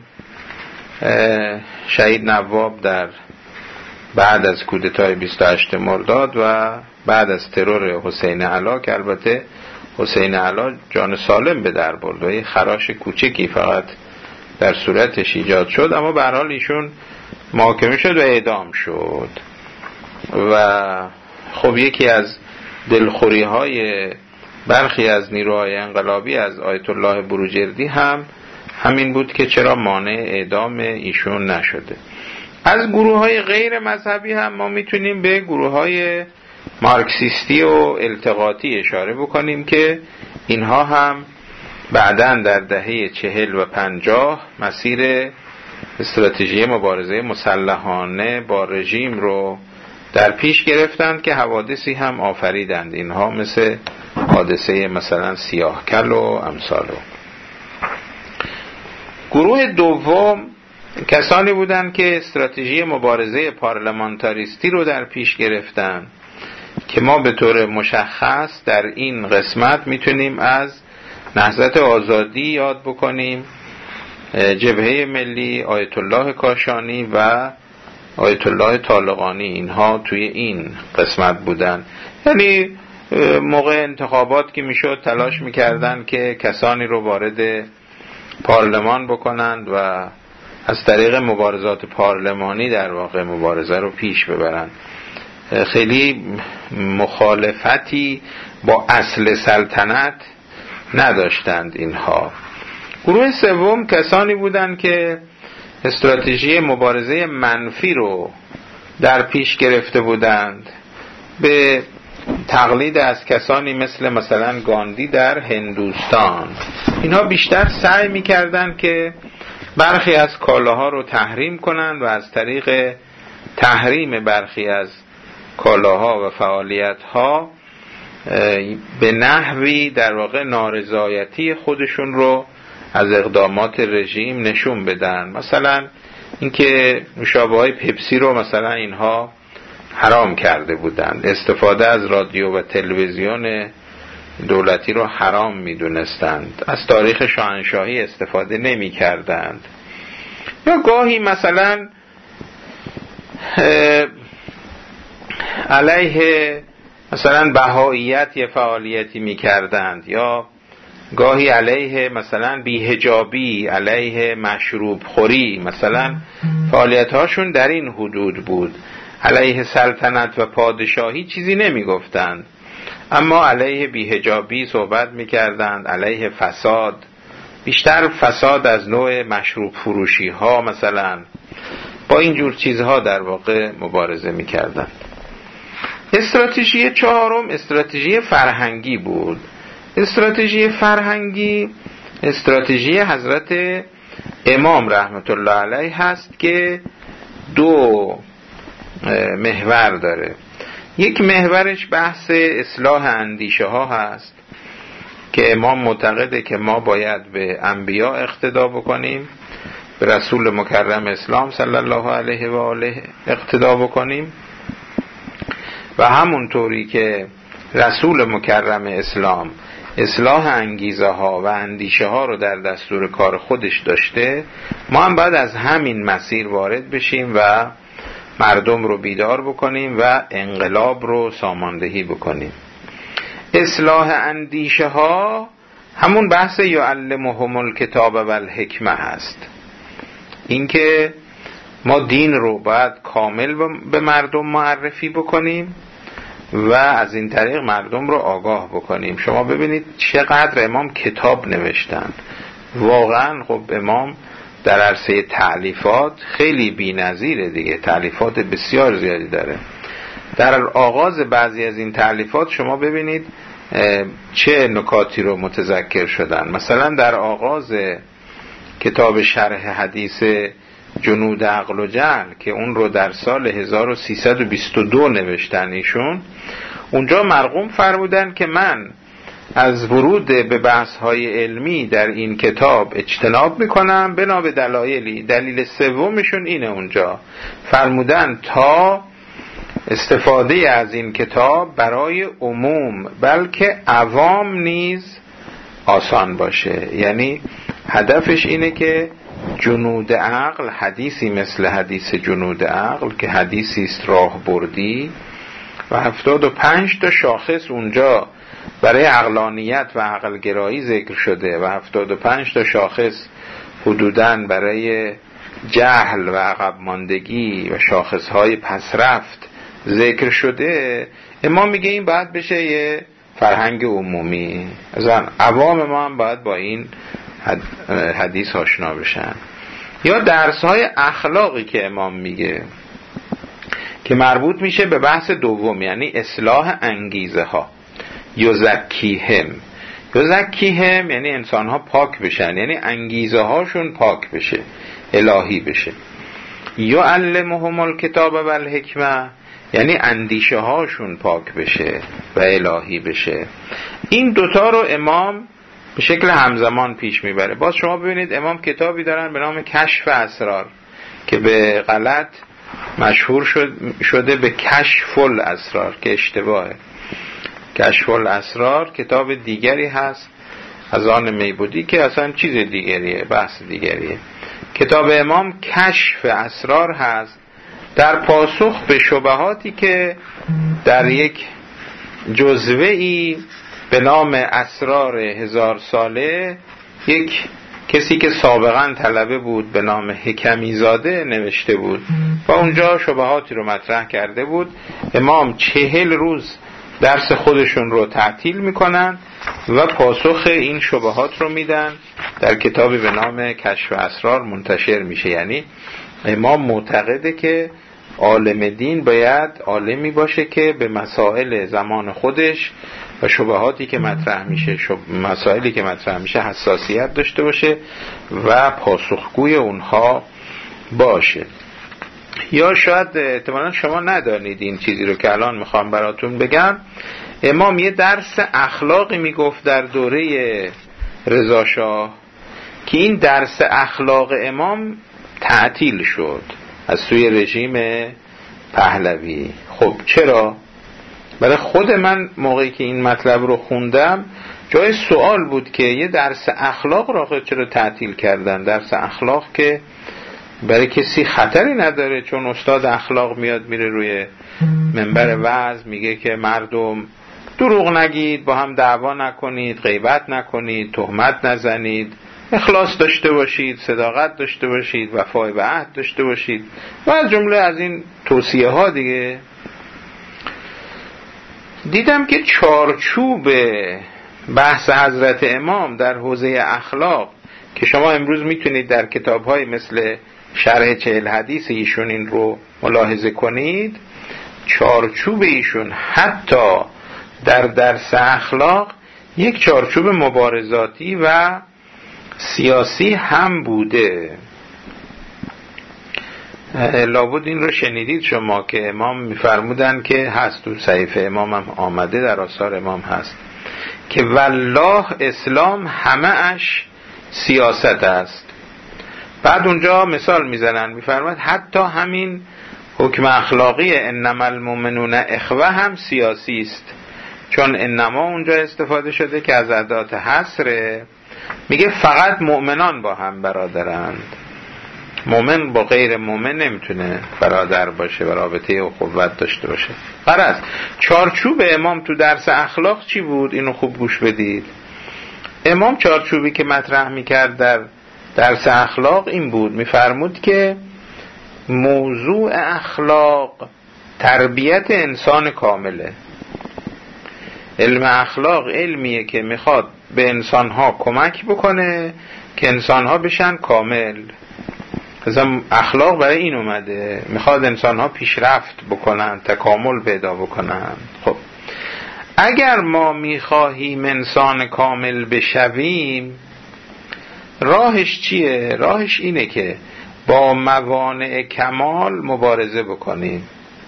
شهید نواب در بعد از کودتای 28 مرداد و بعد از ترور حسین علا، که البته حسین علا جان سالم به در برد و یه خراش کوچکی فقط در صورتش ایجاد شد، اما به هر حال ایشون محاکمه شد و اعدام شد. و خب یکی از دلخوری های برخی از نیروهای انقلابی از آیت الله بروجردی هم همین بود که چرا مانع اعدام ایشون نشده. از گروه های غیر مذهبی هم ما میتونیم به گروه های مارکسیستی و التقاطی اشاره بکنیم که اینها هم بعداً در دهه 40 و 50 مسیر استراتژی مبارزه مسلحانه با رژیم رو در پیش گرفتند که حوادثی هم آفریدند. اینها مثل حادثه مثلا سیاهکل و امثالو. گروه دوم کسانی بودند که استراتژی مبارزه پارلمانتاریستی رو در پیش گرفتند که ما به طور مشخص در این قسمت میتونیم از نهضت آزادی یاد بکنیم جبهه ملی، آیت الله کاشانی و آیت الله طالقانی، اینها توی این قسمت بودن. یعنی موقع انتخابات که میشد تلاش میکردن که کسانی رو وارد پارلمان بکنند و از طریق مبارزات پارلمانی در واقع مبارزه رو پیش ببرند. خیلی مخالفتی با اصل سلطنت نداشتند اینها. گروه سوم کسانی بودند که استراتژی مبارزه منفی رو در پیش گرفته بودند، به تقلید از کسانی مثلا گاندی در هندوستان. اینها بیشتر سعی می‌کردند که برخی از کالاها رو تحریم کنند و از طریق تحریم برخی از کالاها و فعالیت‌ها به نحوی در واقع نارضایتی خودشون رو از اقدامات رژیم نشون بدن. مثلا اینکه نوشابه‌های پپسی رو مثلا اینها حرام کرده بودند، استفاده از رادیو و تلویزیون دولتی رو حرام می‌دونستند، از تاریخ شاهنشاهی استفاده نمی‌کردند. یا گاهی مثلا علیه مثلا بهائیت یه فعالیتی می‌کردند، یا گاهی علیه مثلا بی‌حجابی، علیه مشروب خوری، مثلا فعالیت‌هاشون در این حدود بود. علیه سلطنت و پادشاهی چیزی نمی‌گفتند، اما علیه بی‌حجابی صحبت می‌کردند، علیه فساد، بیشتر فساد از نوع مشروب فروشی ها، مثلا با اینجور چیزها در واقع مبارزه می‌کردند. استراتژی چهارم استراتژی فرهنگی بود. استراتژی فرهنگی استراتژی حضرت امام رحمت الله علیه هست که دو محور داره. یک محورش بحث اصلاح اندیشه ها هست که امام معتقده که ما باید به انبیا اقتدا بکنیم، به رسول مکرم اسلام صلی الله علیه و آله اقتدا بکنیم، و همونطوری که رسول مکرم اسلام اصلاح انگیزه ها و اندیشه ها رو در دستور کار خودش داشته، ما هم باید از همین مسیر وارد بشیم و مردم رو بیدار بکنیم و انقلاب رو ساماندهی بکنیم. اصلاح اندیشه ها همون بحث یعلمهم الکتاب و الحکمه هست. اینکه ما دین رو باید کامل به مردم معرفی بکنیم و از این طریق مردم رو آگاه بکنیم. شما ببینید چقدر امام کتاب نوشتند. واقعا خب امام در عرصه تألیفات خیلی بی‌نظیره دیگه، تألیفات بسیار زیادی داره. در آغاز بعضی از این تألیفات شما ببینید چه نکاتی رو متذکر شدن. مثلا در آغاز کتاب شرح حدیث جنود عقل و جهل که اون رو در سال 1322 نوشتن ایشون، اونجا مرقوم فرمودن که من از ورود به بحث‌های علمی در این کتاب اجتناب میکنم بنا به دلایلی. دلیل سومشون اینه، اونجا فرمودن تا استفاده از این کتاب برای عموم بلکه عوام نیز آسان باشه. یعنی هدفش اینه که جنود عقل، حدیثی مثل حدیث جنود عقل که حدیثی است راه بردی و 75 تا شاخص اونجا برای عقلانیت و عقلگرایی ذکر شده و 75 تا شاخص حدوداً برای جهل و عقب ماندگی و شاخصهای پسرفت ذکر شده. امام میگه این باید بشه یه فرهنگ عمومی، اصلا عوام ما هم باید با این حدیث آشنا بشن. یا درس‌های اخلاقی که امام میگه که مربوط میشه به بحث دوم، یعنی اصلاح انگیزه ها. یزکیهم یعنی انسان ها پاک بشن، یعنی انگیزه هاشون پاک بشه، الهی بشه. یعلمهم الکتاب و الحکمه یعنی اندیشه هاشون پاک بشه و الهی بشه. این دوتا رو امام به شکل همزمان پیش میبره. باز شما ببینید امام کتابی دارن به نام کشف اسرار که به غلط مشهور شده به کشف الاسرار که اشتباهه. کشف الاسرار کتاب دیگری هست از آن میبودی که اصلا چیز دیگریه، بحث دیگریه. کتاب امام کشف اسرار هست در پاسخ به شبهاتی که در یک جزوه‌ای به نام اسرار 1000 ساله یک کسی که سابقا طلبه بود به نام حکمی زاده نوشته بود و اونجا شبهاتی رو مطرح کرده بود. امام 40 روز درس خودشون رو تعطیل میکنن و پاسخ این شبهات رو میدن، در کتابی به نام کشف اسرار منتشر میشه. یعنی امام معتقده که عالم دین باید عالمی باشه که به مسائل زمان خودش و شبهاتی که مطرح میشه، مسائلی که مطرح میشه حساسیت داشته باشه و پاسخگوی اونها باشه. یا شاید احتمالاً شما ندانید این چیزی رو که الان میخوام براتون بگم. امام یه درس اخلاقی میگفت در دوره رضا شاه که این درس اخلاق امام تعطیل شد از سوی رژیم پهلوی. خب چرا؟ برای خود من موقعی که این مطلب رو خوندم جای سوال بود که یه درس اخلاق رو چرا تعطیل کردن؟ درس اخلاق که برای کسی خطری نداره، چون استاد اخلاق میاد میره روی منبر وعظ میگه که مردم دروغ نگید، با هم دعوا نکنید، غیبت نکنید، تهمت نزنید، اخلاص داشته باشید، صداقت داشته باشید، وفای به عهد داشته باشید و از جمله از این توصیه ها دیگه. دیدم که چارچوب بحث حضرت امام در حوزه اخلاق که شما امروز میتونید در کتاب‌های مثل شرح 40 حدیث ایشون این رو ملاحظه کنید، چارچوب ایشون حتی در درس اخلاق یک چارچوب مبارزاتی و سیاسی هم بوده. لابد این رو شنیدید شما که امام میفرمودن که هست تو صحیفه امام هم آمده، در آثار امام هست که والله اسلام همه اش سیاست است. بعد اونجا مثال میزنن، میفرماد حتی همین حکم اخلاقی انما المؤمنون اخوه هم سیاسی است، چون انما اونجا استفاده شده که از ادات حصره، میگه فقط مؤمنان با هم برادرند، مؤمن با غیر مؤمن نمیتونه برادر باشه و رابطه اخوت داشته باشه. غرض چارچوب امام تو درس اخلاق چی بود؟ اینو خوب گوش بدید. امام چارچوبی که مطرح میکرد در درس اخلاق این بود، میفرمود که موضوع اخلاق تربیت انسان کامله. علم اخلاق علمیه که میخواد به انسانها کمک بکنه که انسانها بشن کامل. مثلا اخلاق برای این اومده، میخواد انسانها پیشرفت بکنن، تکامل پیدا بکنن. خب اگر ما میخواهیم انسان کامل بشویم، راهش چیه؟ راهش اینه که با موانع کمال مبارزه بکنیم.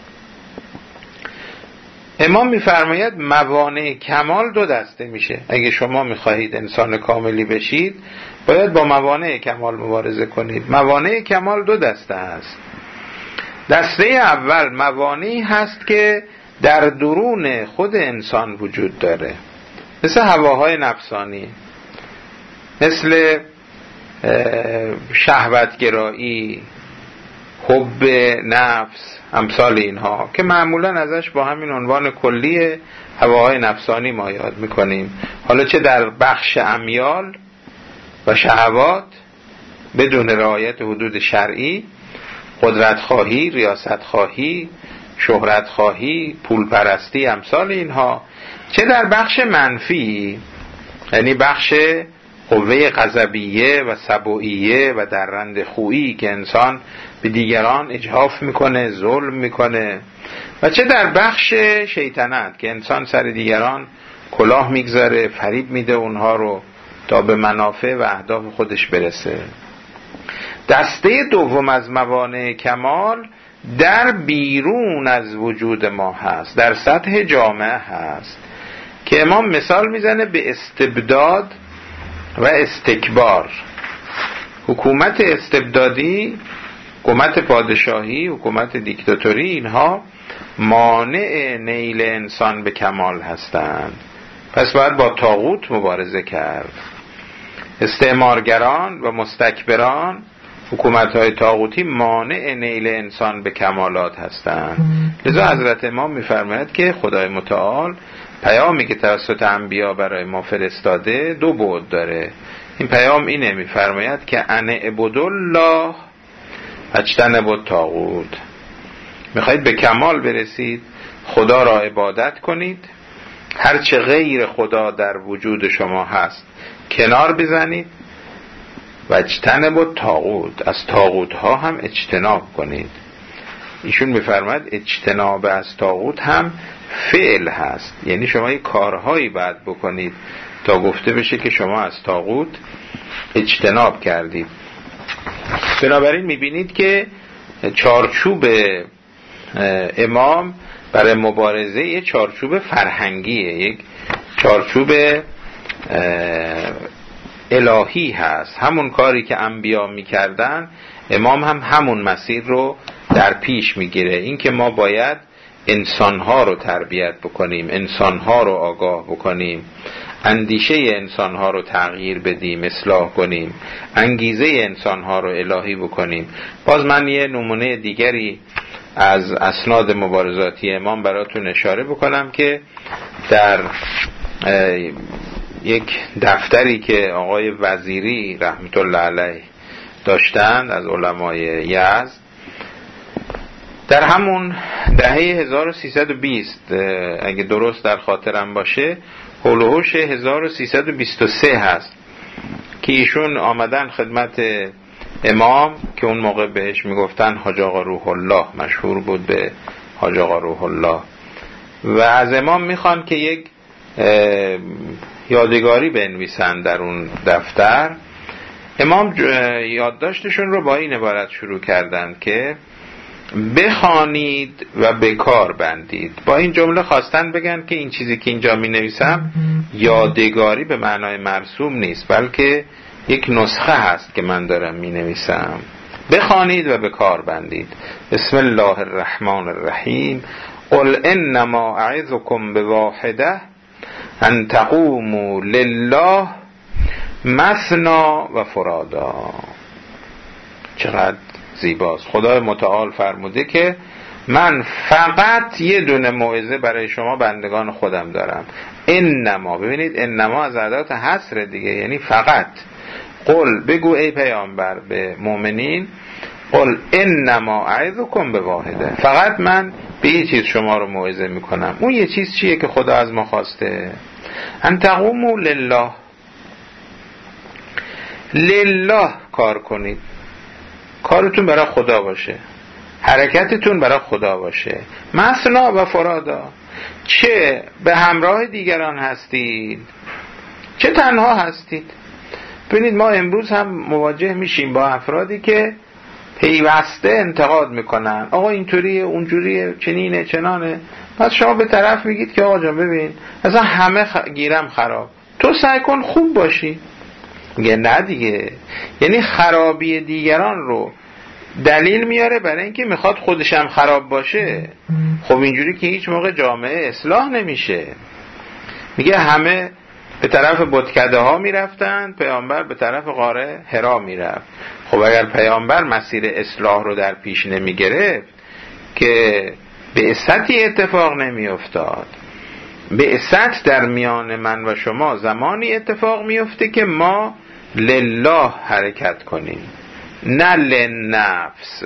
امام میفرماید موانع کمال دو دسته میشه. اگه شما میخواهید انسان کاملی بشید باید با موانع کمال مبارزه کنید. موانع کمال دو دسته هست. دسته اول موانعی هست که در درون خود انسان وجود داره، مثل هواهای نفسانی، مثل شهوتگرایی، حب نفس، امثال اینها که معمولا ازش با همین عنوان کلی هواهای نفسانی ما یاد میکنیم. حالا چه در بخش امیال و شهوات بدون رعایت حدود شرعی، قدرت خواهی، ریاست خواهی، شهرت خواهی، پول پرستی، امثال اینها، چه در بخش منفی، یعنی بخش قوه غضبیه و سبویه و درنده خویی که انسان به دیگران اجحاف میکنه، ظلم میکنه، و چه در بخش شیطنت که انسان سر دیگران کلاه میگذاره، فریب میده اونها رو تا به منافع و اهداف خودش برسه. دسته دوم از موانع کمال در بیرون از وجود ما هست، در سطح جامعه هست که امام مثال میزنه به استبداد و استکبار. حکومت استبدادی، حکومت پادشاهی، حکومت دیکتاتوری، اینها مانع نیل انسان به کمال هستند. پس باید با طاغوت مبارزه کرد. استعمارگران و مستکبران، حکومت‌های طاغوتی مانع نیل انسان به کمالات هستند. لذا حضرت امام می‌فرماید که خدای متعال پیامی که توسط انبیا برای ما فرستاده دو بعد داره. این پیام اینه، می‌فرماید که ان اعبدوا اجتنبوا الطاغوت. میخواید به کمال برسید، خدا را عبادت کنید، هر چه غیر خدا در وجود شما هست کنار بزنید، و اجتنبوا الطاغوت، از طاغوت ها هم اجتناب کنید. ایشون میفرماید اجتناب از طاغوت هم فعل هست، یعنی شما یک کارهایی باید بکنید تا گفته بشه که شما از طاغوت اجتناب کردید. بنابراین میبینید که چارچوب امام برای مبارزه یک چارچوب فرهنگیه، یک چارچوب الهی هست. همون کاری که انبیا میکردن امام هم همون مسیر رو در پیش میگیره. این که ما باید انسانها رو تربیت بکنیم، انسانها رو آگاه بکنیم، اندیشه انسانها رو تغییر بدیم، اصلاح کنیم، انگیزه انسانها رو الهی بکنیم. باز من یه نمونه دیگری از اسناد مبارزاتی امام براتون اشاره بکنم که در یک دفتری که آقای وزیری رحمت الله علیه داشتند از علمای یزد، در همون دهه 1320 اگه درست در خاطرم باشه، حول و حوش 1323 هست که ایشون آمدن خدمت امام که اون موقع بهش میگفتن حاج آقا روح الله، مشهور بود به حاج آقا روح الله، و از امام میخوان که یک یادگاری بنویسن در اون دفتر. امام یادداشتشون رو با این عبارت شروع کردن که بخوانید و به کار بندید. با این جمله خواستن بگن که این چیزی که اینجا می نویسم یادگاری به معنای مرسوم نیست، بلکه یک نسخه هست که من دارم می نویسم. بخوانید و به کار بندید. بسم الله الرحمن الرحیم. قل انما اعظکم بواحده ان تقوموا لله مثنا و فرادا. چقدر زیباست. خدای متعال فرموده که من فقط یه دونه موعظه برای شما بندگان خودم دارم. انما، ببینید انما از ادوات حصر دیگه، یعنی فقط. قل، بگو ای پیامبر به مؤمنین، قل انما اعظکم بواحده، فقط من به یه چیز شما رو موعظه میکنم. اون یه چیز چیه که خدا از ما خواسته؟ ان تقوموا لله، لله کار کنید، کارتون برای خدا باشه، حرکتتون برای خدا باشه. مثنا و فرادا، چه به همراه دیگران هستید چه تنها هستید. ببینید ما امروز هم مواجه میشیم با افرادی که پیوسته انتقاد میکنن، آقا اینطوریه اونجوریه چنینه چنانه. پس شما به طرف میگید که آقا جان ببین اصلا همه گیرم خراب، تو سعی کن خوب باشی. میگه نه دیگه، یعنی خرابی دیگران رو دلیل میاره برای اینکه میخواد خودشم خراب باشه. خب اینجوری که هیچ موقع جامعه اصلاح نمیشه. میگه همه به طرف بتکده ها میرفتن، پیامبر به طرف غار حرا میرفت. خب اگر پیامبر مسیر اصلاح رو در پیش نمیگرفت که بعثتی اتفاق نمیافتاد. بعثت در میان من و شما زمانی اتفاق میفته که ما لله حرکت کنیم، نه لنفس،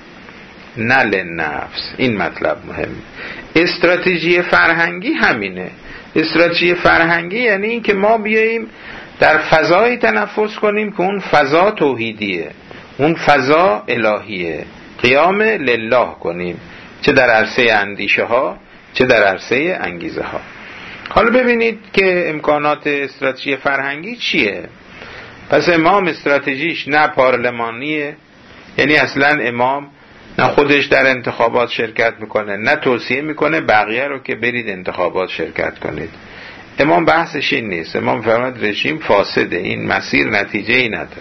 نه لنفس. این مطلب مهم. استراتژی فرهنگی همینه. استراتژی فرهنگی یعنی این که ما بیاییم در فضایی تنفس کنیم که اون فضا توحیدیه، اون فضا الهیه، قیام لله کنیم، چه در عرصه اندیشه ها چه در عرصه انگیزه ها. حالا ببینید که امکانات استراتژی فرهنگی چیه. پس امام استراتژیش نه پارلمانیه، یعنی اصلا امام نه خودش در انتخابات شرکت میکنه نه توصیه میکنه بقیه رو که برید انتخابات شرکت کنید. امام بحثش این نیست. امام فرمود رژیم فاسده، این مسیر نتیجه ای نداره.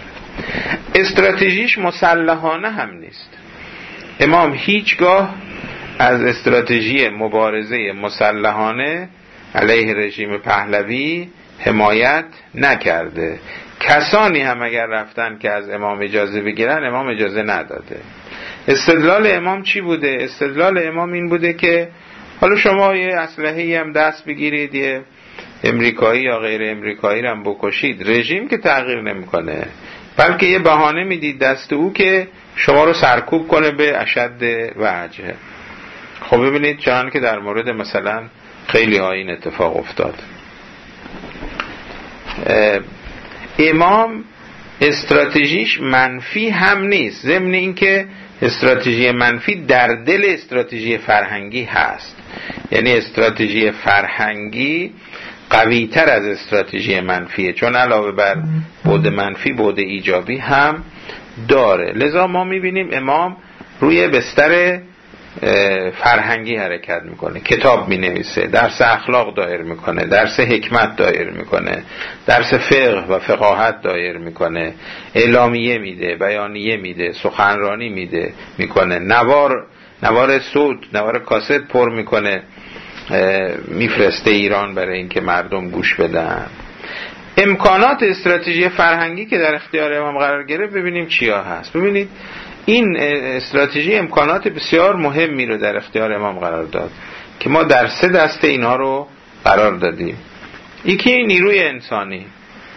استراتژیش مسلحانه هم نیست. امام هیچگاه از استراتژی مبارزه مسلحانه علیه رژیم پهلوی حمایت نکرده. کسانی هم اگر رفتن که از امام اجازه بگیرن، امام اجازه نداده. استدلال امام چی بوده؟ استدلال امام این بوده که حالا شما یه اسلحه‌ای هم دست بگیرید، یه امریکایی یا غیر امریکایی رو هم بکشید، رژیم که تغییر نمیکنه، بلکه یه بهانه میدید دست او که شما رو سرکوب کنه به اشد وجه. خب ببینید چنان که در مورد مثلا خیلی ها این اتفاق افتاد. امام استراتژیش منفی هم نیست، ضمن اینکه استراتژی منفی در دل استراتژی فرهنگی هست. یعنی استراتژی فرهنگی قوی تر از استراتژی منفیه، چون علاوه بر بعد منفی بعد ایجابی هم داره. لذا ما میبینیم امام روی بستر فرهنگی حرکت میکنه، کتاب مینویسه، درس اخلاق دایر میکنه، درس حکمت دایر میکنه، درس فقه و فقاهت دایر میکنه، اعلامیه میده، بیانیه میده، سخنرانی میکنه، نوار صوت، نوار کاست پر میکنه، میفرسته ایران برای اینکه مردم گوش بدن. امکانات استراتژی فرهنگی که در اختیار امام قرار گرفت ببینیم چیا هست. ببینید این استراتژی امکانات بسیار مهمی رو در اختیار امام قرار داد که ما در 3 دسته اینها رو قرار دادیم. یکی نیروی انسانی،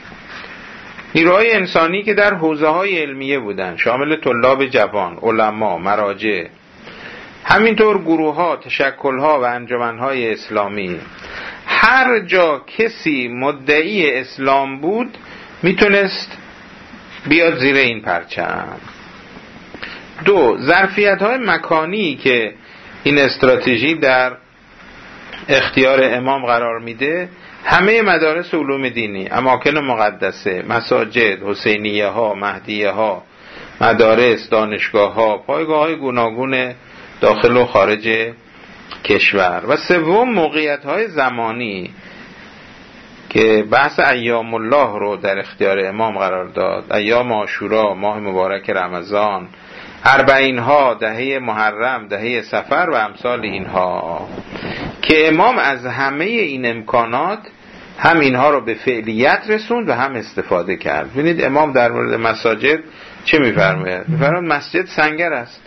نیروهای انسانی که در حوزه‌های علمیه بودن، شامل طلاب جوان، علما، مراجع، همینطور گروه‌ها، تشکل‌ها و انجمن‌های اسلامی. هر جا کسی مدعی اسلام بود میتونست بیاد زیر این پرچم. 2. ظرفیت‌های مکانی که این استراتژی در اختیار امام قرار میده، همه مدارس علوم دینی، اماکن مقدسه، مساجد، حسینیه ها، مهدیه ها، مدارس، دانشگاه ها، پایگاه های گوناگون داخل و خارج کشور. و 3. موقعیت های زمانی که بحث ایام الله رو در اختیار امام قرار داد، ایام عاشورا، ماه مبارک رمضان، 40 ها، دهه محرم، دهه صفر و امثال اینها، که امام از همه این امکانات هم اینها رو به فعلیت رسوند و هم استفاده کرد. ببینید امام در مورد مساجد چه می‌فرماید؟ می‌فرماید مسجد سنگر است.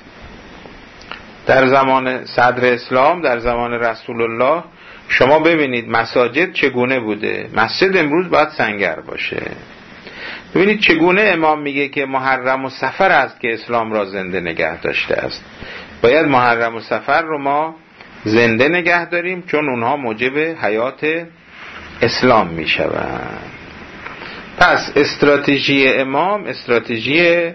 در زمان صدر اسلام، در زمان رسول الله، شما ببینید مساجد چگونه بوده. مسجد امروز باید سنگر باشه. ببینید چگونه امام میگه که محرم و صفر است که اسلام را زنده نگه داشته است. باید محرم و صفر رو ما زنده نگه داریم، چون اونها موجب حیات اسلام میشوند. پس استراتژی امام استراتژی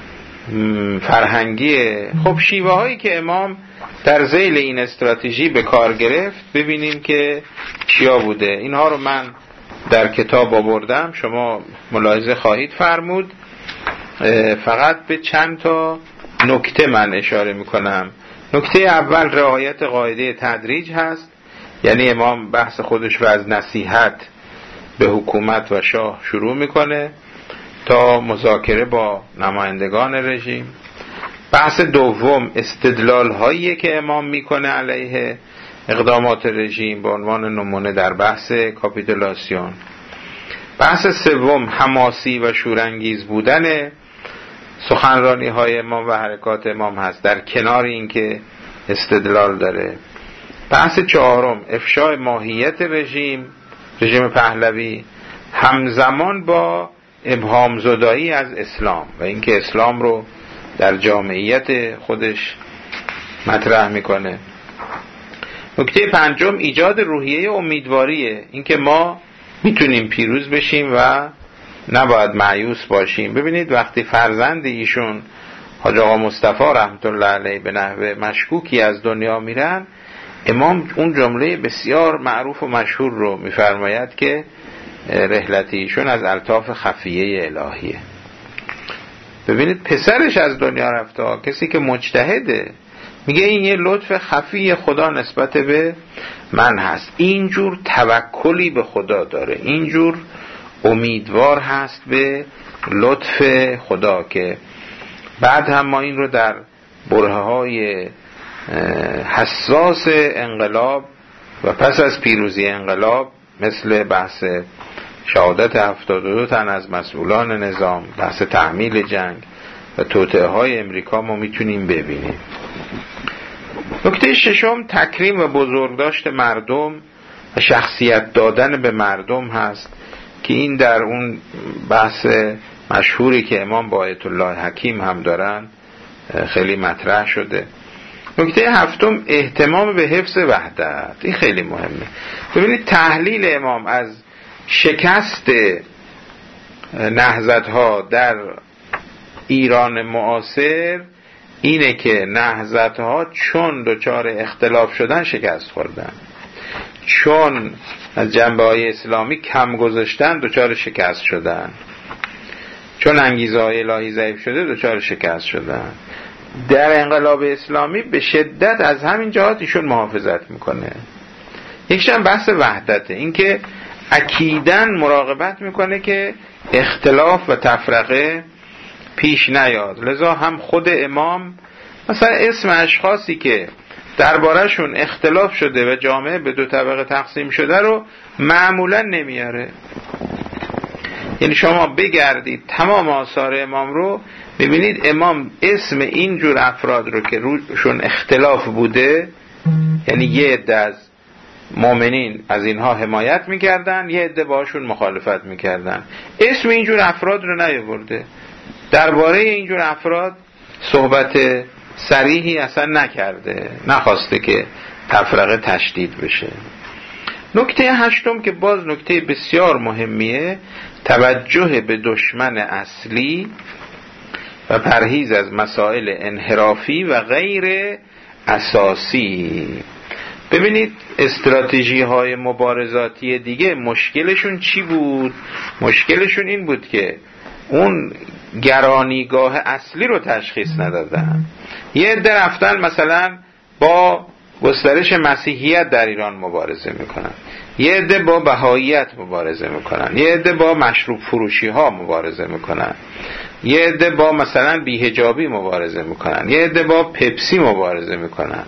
فرهنگیه. خب شیوه هایی که امام در ذیل این استراتژی به کار گرفت ببینیم که چیا بوده. اینها رو من در کتاب آوردم، شما ملاحظه خواهید فرمود. فقط به چند تا نکته من اشاره میکنم. نکته اول رعایت قاعده تدریج هست، یعنی امام بحث خودش رو از نصیحت به حکومت و شاه شروع میکنه تا مذاکره با نمایندگان رژیم. بحث دوم استدلال هایی که امام میکنه علیه اقدامات رژیم به عنوان نمونه در بحث کاپیتولاسیون. بحث سوم حماسی و شورانگیز بودن سخنرانی های امام و حرکات امام هست، در کنار اینکه استدلال داره. بحث چهارم افشای ماهیت رژیم پهلوی همزمان با ابهام زدایی از اسلام و اینکه اسلام رو در جامعیت خودش مطرح میکنه. نکته پنجم ایجاد روحیه امیدواریه، اینکه ما میتونیم پیروز بشیم و نباید مایوس باشیم. ببینید وقتی فرزند ایشون حاج آقا مصطفی رحمت الله علیه به نحو مشکوکی از دنیا میرن، امام اون جمله بسیار معروف و مشهور رو میفرماید که رحلت ایشون از الطاف خفیه الهیه. ببینید پسرش از دنیا رفته، کسی که مجتهده، میگه این یه لطف خفی خدا نسبت به من هست. اینجور توکلی به خدا داره، اینجور امیدوار هست به لطف خدا که بعد هم ما این رو در برهه‌های حساس انقلاب و پس از پیروزی انقلاب مثل بحث شهادت 72 تن از مسئولان نظام، بحث تحمیل جنگ و توطئه های امریکا ما میتونیم ببینیم. نکته ششم تکریم و بزرگداشت مردم و شخصیت دادن به مردم هست که این در اون بحث مشهوری که امام با آیت الله حکیم هم دارن خیلی مطرح شده. نکته هفتم اهتمام به حفظ وحدت، این خیلی مهمه. ببینید تحلیل امام از شکست نهضت‌ها در ایران معاصر اینه که نهضت‌ها چون دچار اختلاف شدن شکست خوردن، چون از جنبه‌های اسلامی کم گذاشتن دچار شکست شدن، چون انگیزه‌های الهی ضعیف شده دچار شکست شدن. در انقلاب اسلامی به شدت از همین جهات ایشون محافظت میکنه. یکیش هم بحث وحدته، این که اکیداً مراقبت میکنه که اختلاف و تفرقه پیش نیاد. لذا هم خود امام مثلا اسم اشخاصی که درباره‌شون اختلاف شده و جامعه به دو طبقه تقسیم شده رو معمولاً نمیاره. یعنی شما بگردید تمام آثار امام رو ببینید، امام اسم این جور افراد رو که روشون اختلاف بوده، یعنی یه عده از مؤمنین از اینها حمایت میکردن، یه عده باشون مخالفت میکردن، اسم این جور افراد رو نیاورده. درباره این جور افراد صحبت صریحی اصلا نکرده، نخواسته که تفرقه تشدید بشه. نکته هشتم که باز نکته بسیار مهمیه، توجه به دشمن اصلی و پرهیز از مسائل انحرافی و غیر اساسی. ببینید استراتژی های مبارزاتی دیگه مشکلشون چی بود؟ مشکلشون این بود که اون گرانیگاه اصلی رو تشخیص ندادن. یه عده رفتن مثلا با گسترش مسیحیت در ایران مبارزه میکنن، یه عده با بهاییت مبارزه میکنن، یه عده با مشروب فروشی ها مبارزه میکنن، یه عده با مثلا بی‌حجابی مبارزه میکنن، یه عده با پپسی مبارزه میکنن.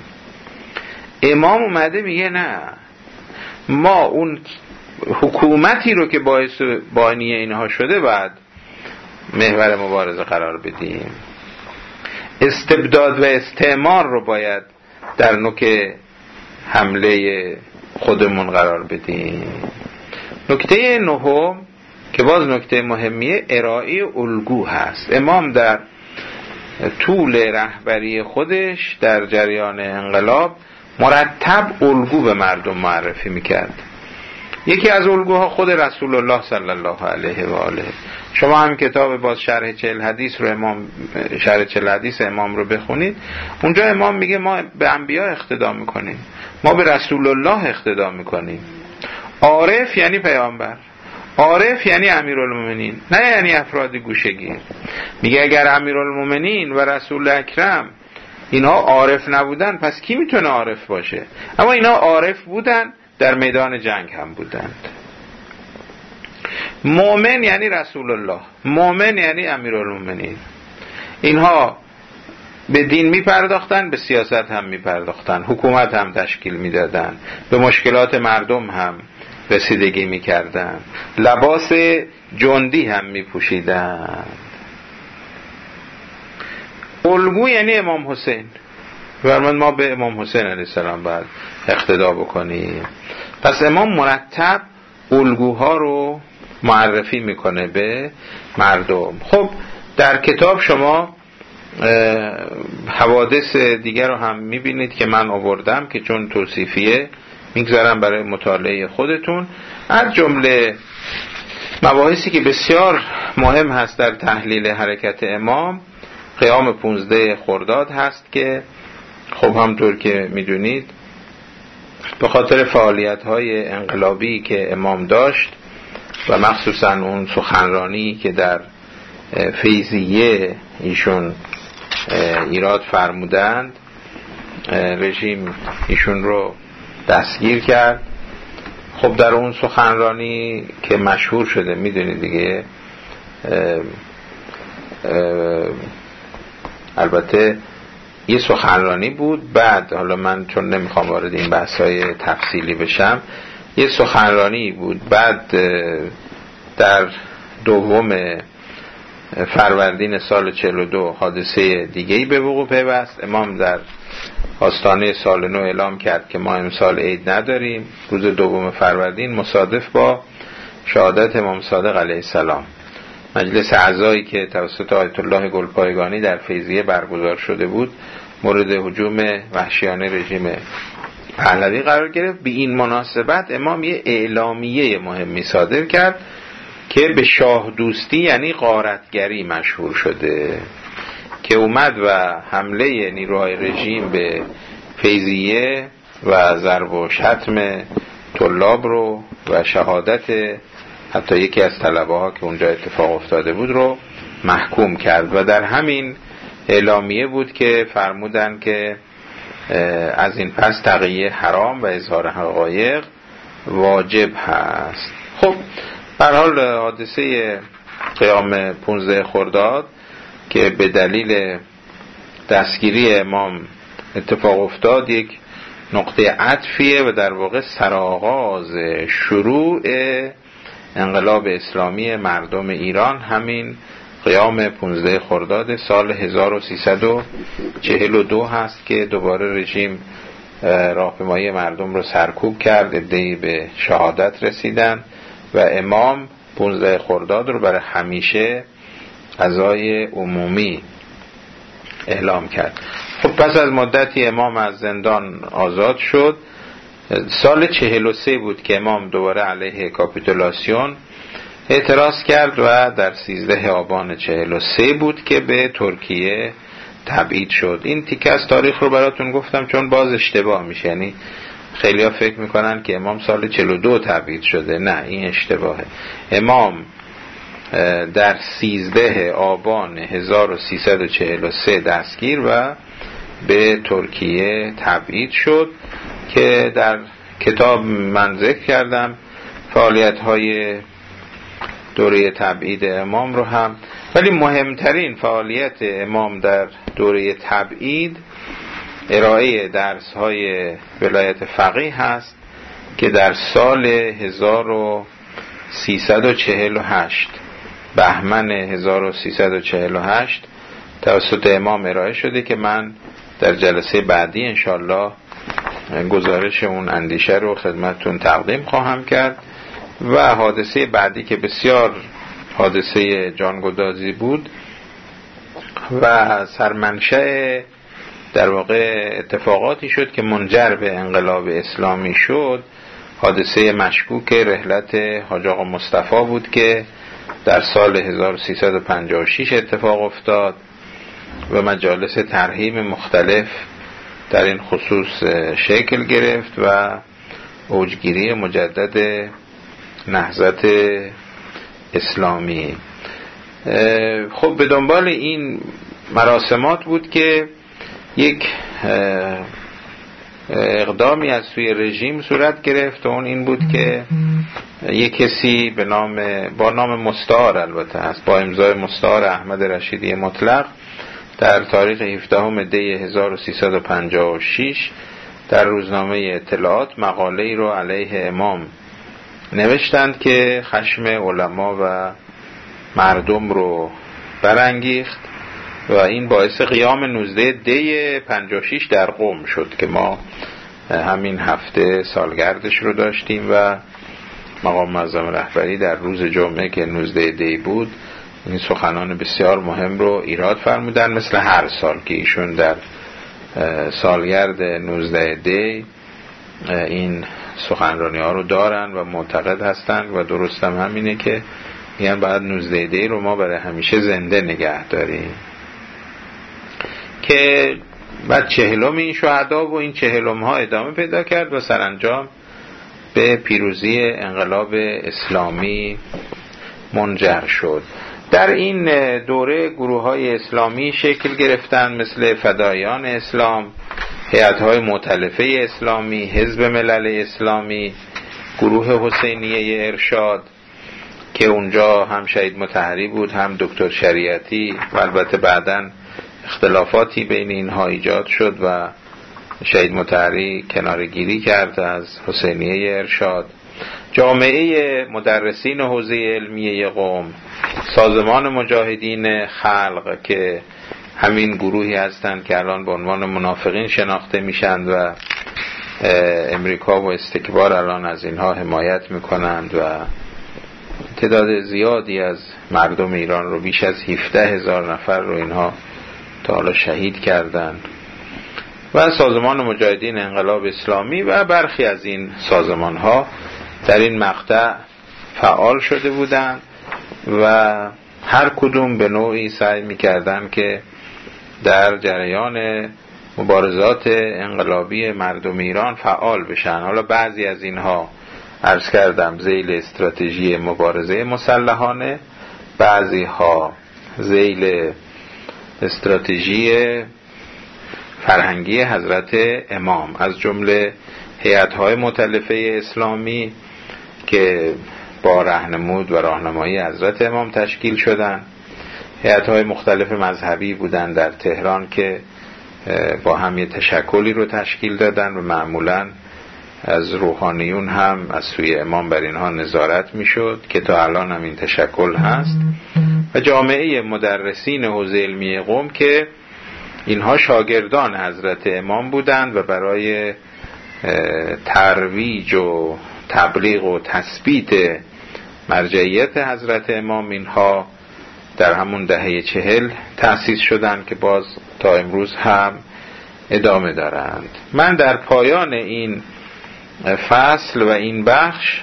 امام اومده میگه نه، ما اون حکومتی رو که باعث بانی اینها شده باید محور مبارزه قرار بدیم. استبداد و استعمار رو باید در نوک حمله خودمون قرار بدیم. نکته نهم که باز نکته مهمیه، ارائه الگو هست. امام در طول رهبری خودش در جریان انقلاب مرتب الگو به مردم معرفی میکرد. یکی از الگوها خود رسول الله صلی الله علیه و آله. شما هم کتاب باز شرح 40 حدیث رو شرح 40 حدیث امام رو بخونید، اونجا امام میگه ما به انبیا اقتدا میکنیم، ما به رسول الله اقتدا میکنیم. عارف یعنی پیامبر، عارف یعنی امیرالمومنین، نه یعنی افراد گوشه‌گیر. میگه اگر امیرالمومنین و رسول اکرم اینا عارف نبودن پس کی میتونه عارف باشه؟ اما اینا عارف بودن، در میدان جنگ هم بودند. مؤمن یعنی رسول الله، مؤمن یعنی امیرالمومنین. اینها به دین میپرداختن، به سیاست هم میپرداختن، حکومت هم تشکیل میدادن، به مشکلات مردم هم رسیدگی میکردن، لباس جندی هم میپوشیدن. الگو یعنی امام حسین، فرمان ما به امام حسین علیه السلام باید اقتدا بکنیم. پس امام مرتب الگوها رو معرفی میکنه به مردم. خب در کتاب شما حوادث دیگر رو هم میبینید که من آوردم که چون توصیفیه میگذارم برای مطالعه خودتون. از جمله مباحثی که بسیار مهم هست در تحلیل حرکت امام، قیام 15 خرداد هست که خب همطور که میدونید به خاطر فعالیت‌های انقلابی که امام داشت و مخصوصا اون سخنرانی که در فیضیه ایشون ایراد فرمودند، رژیم ایشون رو دستگیر کرد. خب در اون سخنرانی که مشهور شده میدونید دیگه، البته یه سخنرانی بود، بعد حالا من چون نمیخوام وارد این بحث‌های تفصیلی بشم، یه سخنرانی بود، بعد در 2 فروردین سال 42 حادثه دیگه‌ای به وقوع پیوست. امام در آستانه سال نو اعلام کرد که ما امسال عید نداریم. روز 2 فروردین مصادف با شهادت امام صادق علیه السلام، مجلس اعزایی که توسط آیت الله گلپایگانی در فیضیه برگزار شده بود مورد هجوم وحشیانه رژیم پهلوی قرار گرفت. به این مناسبت امام یه اعلامیه مهمی صادر کرد که به شاه دوستی یعنی غارتگری مشهور شده، که اومد و حمله نیروهای رژیم به فیضیه و ضرب و شتم طلاب رو و شهادت حتی یکی از طلبه ها که اونجا اتفاق افتاده بود رو محکوم کرد. و در همین اعلامیه بود که فرمودن که از این پس تقیه حرام و اظهار حقایق واجب هست. خب به هر حال حادثه قیام 15 خرداد که به دلیل دستگیری امام اتفاق افتاد یک نقطه عطفیه و در واقع سرآغاز شروع انقلاب اسلامی مردم ایران همین قیام 15 خرداد سال 1342 هست که دوباره رژیم راهپیمایی مردم رو سرکوب کرد، عده‌ای به شهادت رسیدن و امام 15 خرداد رو برای همیشه عزای عمومی اعلام کرد. خب پس از مدتی امام از زندان آزاد شد. سال 43 بود که امام دوباره علیه کاپیتولاسیون اعتراض کرد و در 13 آبان 43 بود که به ترکیه تبعید شد. این تیکه از تاریخ رو براتون گفتم چون باز اشتباه میشه، یعنی خیلی ها فکر میکنن که امام سال 42 تبعید شده. نه، این اشتباهه. امام در 13 آبان 1343 دستگیر و به ترکیه تبعید شد که در کتاب من ذکر کردم فعالیت‌های دوره تبعید امام رو هم. ولی مهمترین فعالیت امام در دوره تبعید ارائه درس‌های ولایت فقیه هست که در سال 1348 بهمن 1348 توسط امام ارائه شده که من در جلسه بعدی انشالله گزارش اون اندیشه رو خدمتتون تقدیم خواهم کرد. و حادثه بعدی که بسیار حادثه جانگدازی بود و سرمنشأ در واقع اتفاقاتی شد که منجر به انقلاب اسلامی شد، حادثه مشکوک رحلت حاج آقا مصطفی بود که در سال 1356 اتفاق افتاد و مجالس ترحیم مختلف در این خصوص شکل گرفت و اوجگیری مجدد نهضت اسلامی. خب به دنبال این مراسمات بود که یک اقدامی از سوی رژیم صورت گرفت و اون این بود که یک کسی با نام مستعار البته هست، با امضای مستعار احمد رشیدی مطلق در تاریخ 17 دی 1356 در روزنامه اطلاعات مقاله‌ای رو علیه امام نوشتند که خشم علما و مردم رو برانگیخت و این باعث قیام 19 دی 56 در قم شد که ما همین هفته سالگردش رو داشتیم و مقام معظم رهبری در روز جمعه که 19 دی بود این سخنان بسیار مهم رو ایراد فرمودن، مثل هر سال که ایشون در سالگرد 19 دی این سخنرانی ها رو دارن و معتقد هستن و درست هم همینه که میگن بعد 19 دی رو ما برای همیشه زنده نگه داریم. که بعد 40 این شهدا و این 40 ها ادامه پیدا کرد و سرانجام به پیروزی انقلاب اسلامی منجر شد. در این دوره گروه های اسلامی شکل گرفتن مثل فدایان اسلام، هیئت‌های مؤتلفه اسلامی، حزب ملل اسلامی، گروه حسینیه ارشاد که اونجا هم شهید مطهری بود هم دکتر شریعتی و البته بعداً اختلافاتی بین اینها ایجاد شد و شهید مطهری کناره‌گیری کرد از حسینیه ارشاد جامعه مدرسین حوزه علمیه قم، سازمان مجاهدین خلق که همین گروهی هستند که الان به عنوان منافقین شناخته میشن و امریکا و استکبار الان از اینها حمایت میکنند و تعداد زیادی از مردم ایران رو، بیش از 17,000 نفر رو اینها تا حالا شهید کردند، و سازمان مجاهدین انقلاب اسلامی و برخی از این سازمان ها در این مقطع فعال شده بودند و هر کدوم به نوعی سعی میکردن که در جریان مبارزات انقلابی مردم ایران فعال بشن. حالا بعضی از اینها عرض کردم ذیل استراتژی مبارزه مسلحانه، بعضی ها ذیل استراتژی فرهنگی حضرت امام، از جمله هیئت‌های مؤتلفه اسلامی که با راهنمود و راهنمایی حضرت امام تشکیل شدند. هیئت‌های مختلف مذهبی بودند در تهران که با هم یه تشکلی رو تشکیل دادن و معمولاً از روحانیون هم از سوی امام بر اینها نظارت میشد که تا الان هم این تشکل هست. و جامعه مدرسین حوزه علمیه قم که اینها شاگردان حضرت امام بودند و برای ترویج و تبلیغ و تثبیت مرجعیت حضرت امام اینها در همون دهه 40 تأسیس شدند که باز تا امروز هم ادامه دارند. من در پایان این فصل و این بخش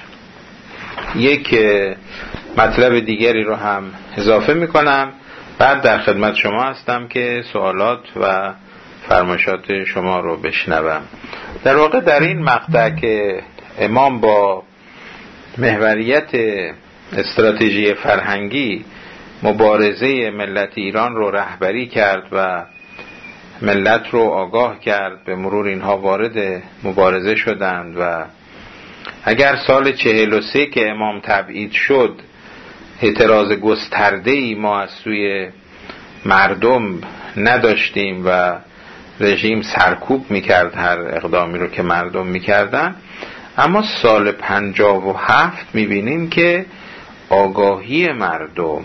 یک مطلب دیگری رو هم اضافه میکنم، بعد در خدمت شما هستم که سوالات و فرمایشات شما رو بشنوم. در واقع در این مقطع که امام با محوریت استراتژی فرهنگی مبارزه ملت ایران رو رهبری کرد و ملت رو آگاه کرد، به مرور اینها وارد مبارزه شدند و اگر سال 43 که امام تبعید شد اعتراض گسترده‌ای ما از سوی مردم نداشتیم و رژیم سرکوب میکرد هر اقدامی رو که مردم میکردن، اما سال 57 میبینیم که آگاهی مردم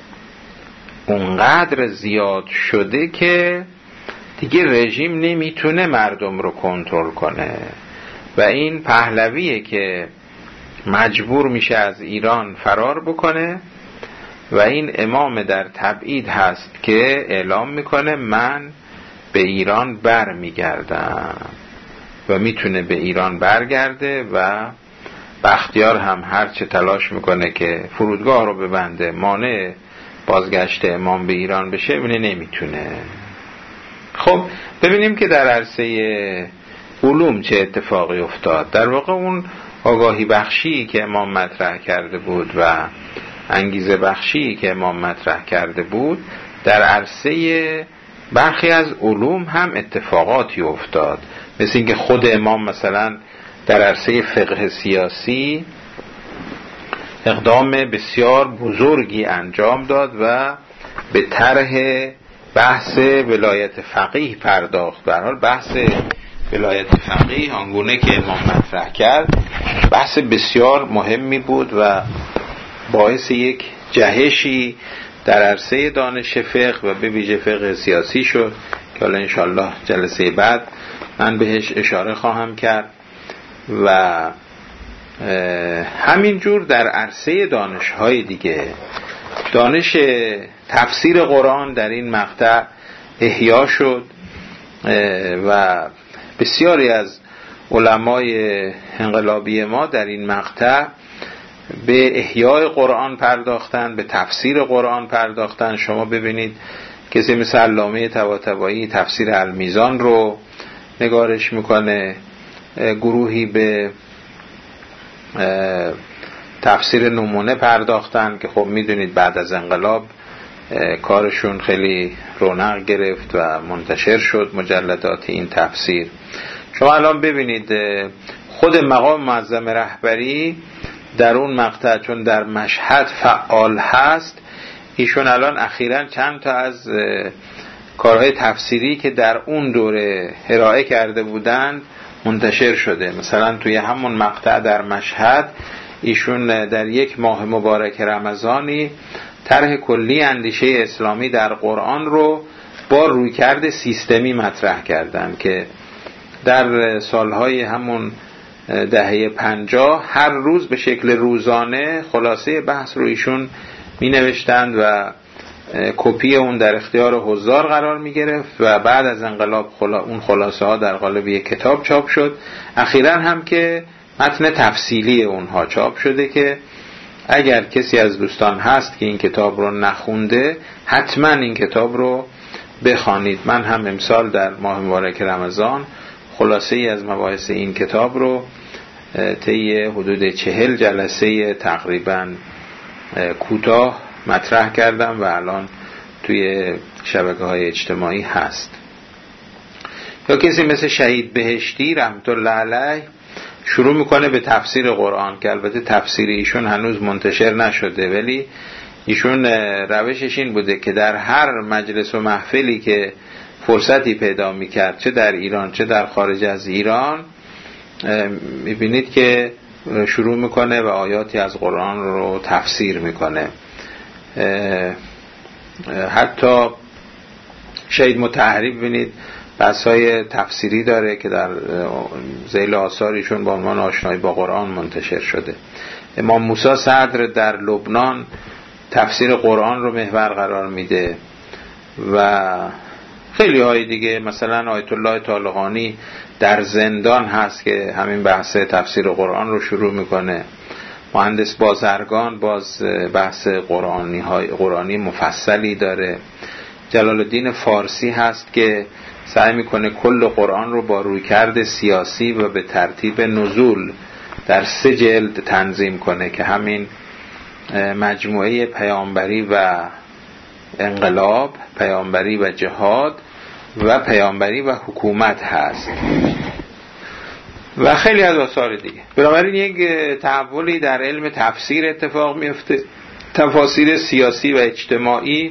اونقدر زیاد شده که دیگه رژیم نمیتونه مردم رو کنترل کنه و این پهلویه که مجبور میشه از ایران فرار بکنه و این امام در تبعید هست که اعلام میکنه من به ایران بر میگردم و میتونه به ایران برگرده و بختیار هم هرچه تلاش میکنه که فرودگاه رو ببنده مانع بازگشت امام به ایران بشه نمیتونه. خب ببینیم که در عرصه علوم چه اتفاقی افتاد. در واقع اون آگاهی بخشی که امام مطرح کرده بود و انگیزه بخشی که امام مطرح کرده بود در عرصه برخی از علوم هم اتفاقاتی افتاد، مثل اینکه خود امام مثلا در عرصه فقه سیاسی اقدام بسیار بزرگی انجام داد و به طرح بحث ولایت فقیه پرداخت. به هر حال بحث ولایت فقیه آنگونه که امام مطرح کرد بحث بسیار مهمی بود و باعث یک جهشی در عرصه دانش فقه و به ویژه فقه سیاسی شد که حالا انشالله جلسه بعد من بهش اشاره خواهم کرد. و همینجور در عرصه دانش‌های دیگه، دانش تفسیر قرآن در این مقطع احیا شد و بسیاری از علمای انقلابی ما در این مقطع به احیای قرآن پرداختن، به تفسیر قرآن پرداختن. شما ببینید کسی مثل علامه طباطبایی تفسیر المیزان رو نگارش میکنه، گروهی به تفسیر نمونه پرداختن که خب میدونید بعد از انقلاب کارشون خیلی رونق گرفت و منتشر شد مجلدات این تفسیر. شما الان ببینید خود مقام معظم رهبری در اون مقطع چون در مشهد فعال هست، ایشون الان اخیراً چند تا از کارهای تفسیری که در اون دوره ارائه کرده بودند منتشر شده. مثلا توی همون مقطع در مشهد ایشون در یک ماه مبارک رمضانی طرح کلی اندیشه اسلامی در قرآن رو با رویکرد سیستمی مطرح کردن که در سالهای همون دهه 50 هر روز به شکل روزانه خلاصه بحث رو ایشون می نوشتند و کپی اون در اختیار حضار قرار می گرفت و بعد از انقلاب اون خلاصه ها در قالب یک کتاب چاپ شد. اخیراً هم که متن تفصیلی اونها چاپ شده که اگر کسی از دوستان هست که این کتاب رو نخونده حتما این کتاب رو بخوانید. من هم امسال در ماه مبارک رمضان خلاصه ای از مباحث این کتاب رو طی حدود 40 جلسه تقریبا کوتاه مطرح کردم و الان توی شبکه‌های اجتماعی هست. یا کسی مثل شهید بهشتی رحمت الله علیه شروع میکنه به تفسیر قرآن که البته تفسیر ایشون هنوز منتشر نشده، ولی ایشون روشش این بوده که در هر مجلس و محفلی که فرصتی پیدا میکرد چه در ایران چه در خارج از ایران میبینید که شروع میکنه و آیاتی از قرآن رو تفسیر میکنه. حتی شهید مطهری ببینید بحث‌های تفسیری داره که در ذیل آثارشون با عنوان آشنایی با قرآن منتشر شده. امام موسی صدر در لبنان تفسیر قرآن رو محور قرار میده و خیلی های دیگه، مثلا آیت الله طالقانی در زندان هست که همین بحث تفسیر قرآن رو شروع میکنه. مهندس بازرگان باز بحث قرآنی مفصلی داره. جلال الدین فارسی هست که سعی میکنه کل قرآن رو با رویکرد سیاسی و به ترتیب نزول در 3 جلد تنظیم کنه که همین مجموعه پیامبری و انقلاب، پیامبری و جهاد و پیامبری و حکومت هست و خیلی از آثار دیگه. بنابراین یک تحولی در علم تفسیر اتفاق میفته، تفاسیر سیاسی و اجتماعی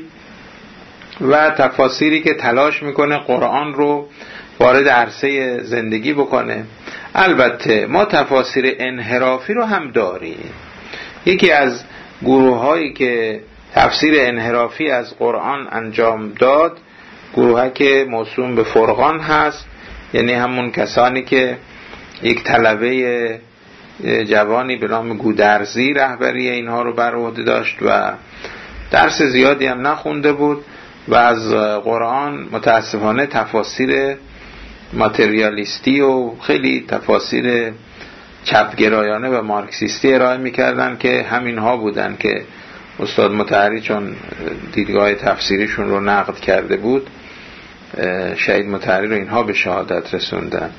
و تفاسیری که تلاش میکنه قرآن رو وارد عرصه زندگی بکنه. البته ما تفاسیر انحرافی رو هم داریم. یکی از گروه هایی که تفسیر انحرافی از قرآن انجام داد گروهی که موسوم به فرقان هست، یعنی همون کسانی که یک طلبه جوانی به نام گودرزی رهبری اینها رو بر عهده داشت و درس زیادی هم نخونده بود و از قرآن متاسفانه تفاسیر ماتریالیستی و خیلی تفاسیر چپگرایانه و مارکسیستی ارائه میکردن که همینها بودن که استاد مطهری چون دیدگاه تفسیریشون رو نقد کرده بود شهید مطهری رو اینها به شهادت رسوندند.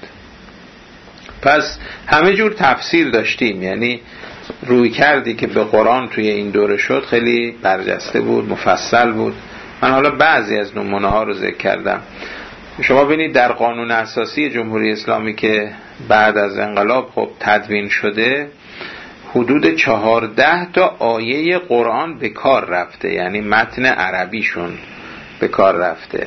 پس همه جور تفسیر داشتیم، یعنی روی کردی که به قرآن توی این دوره شد خیلی برجسته بود، مفصل بود. من حالا بعضی از نمونه ها رو ذکر کردم. شما ببینید در قانون اساسی جمهوری اسلامی که بعد از انقلاب خب تدوین شده حدود 14 تا آیه قرآن به کار رفته، یعنی متن عربیشون به کار رفته.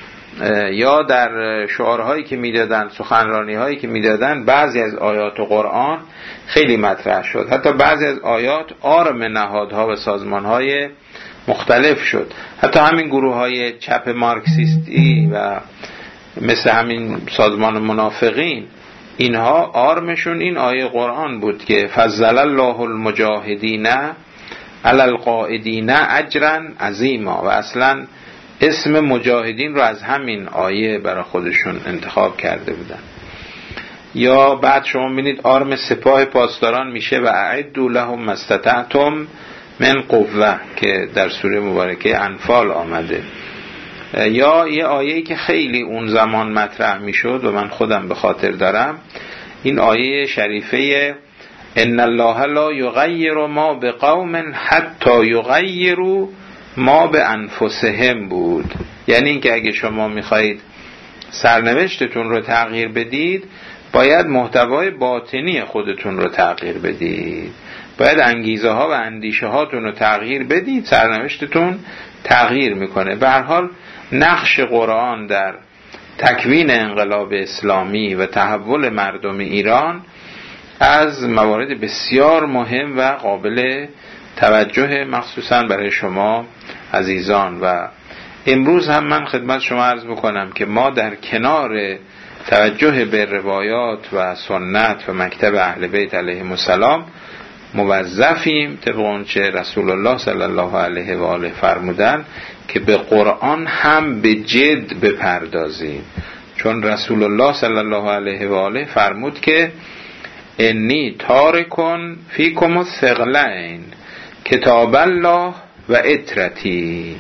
یا در شعارهایی که میدادن، سخنرانی هایی که میدادن، بعضی از آیات قرآن خیلی مطرح شد. حتی بعضی از آیات آرم نهادها و سازمانهای مختلف شد. حتی همین گروه های چپ مارکسیستی و مثل همین سازمان منافقین، اینها آرمشون این آیه قرآن بود که فضل الله المجاهدین علی القاعدین اجرا عظیما، و اصلا اسم مجاهدین رو از همین آیه برای خودشون انتخاب کرده بودن. یا بعد شما ببینید آرم سپاه پاسداران میشه و اعدوا لهم ما استطعتم من قوه که در سوره مبارکه انفال آمده. یا یه آیه‌ای که خیلی اون زمان مطرح میشد و من خودم به خاطر دارم، این آیه شریفه ان الله لا یغیر ما بقوم حتی یغیروا ما به انفسهم بود. یعنی اینکه اگه شما میخواهید سرنوشتتون رو تغییر بدید باید محتوای باطنی خودتون رو تغییر بدید، باید انگیزه ها و اندیشه هاتون رو تغییر بدید، سرنوشتتون تغییر میکنه. به هر حال نقش قرآن در تکوین انقلاب اسلامی و تحول مردم ایران از موارد بسیار مهم و قابل توجه مخصوصا برای شما عزیزان. و امروز هم من خدمت شما عرض بکنم که ما در کنار توجه به روایات و سنت و مکتب اهل بیت علیهم السلام موظفیم طبق آنچه رسول الله صلی الله علیه و آله فرمودن که به قرآن هم به جد بپردازیم، چون رسول الله صلی الله علیه و آله فرمود که انی تارکن فیکم الثقلین کتاب الله و اطرتی،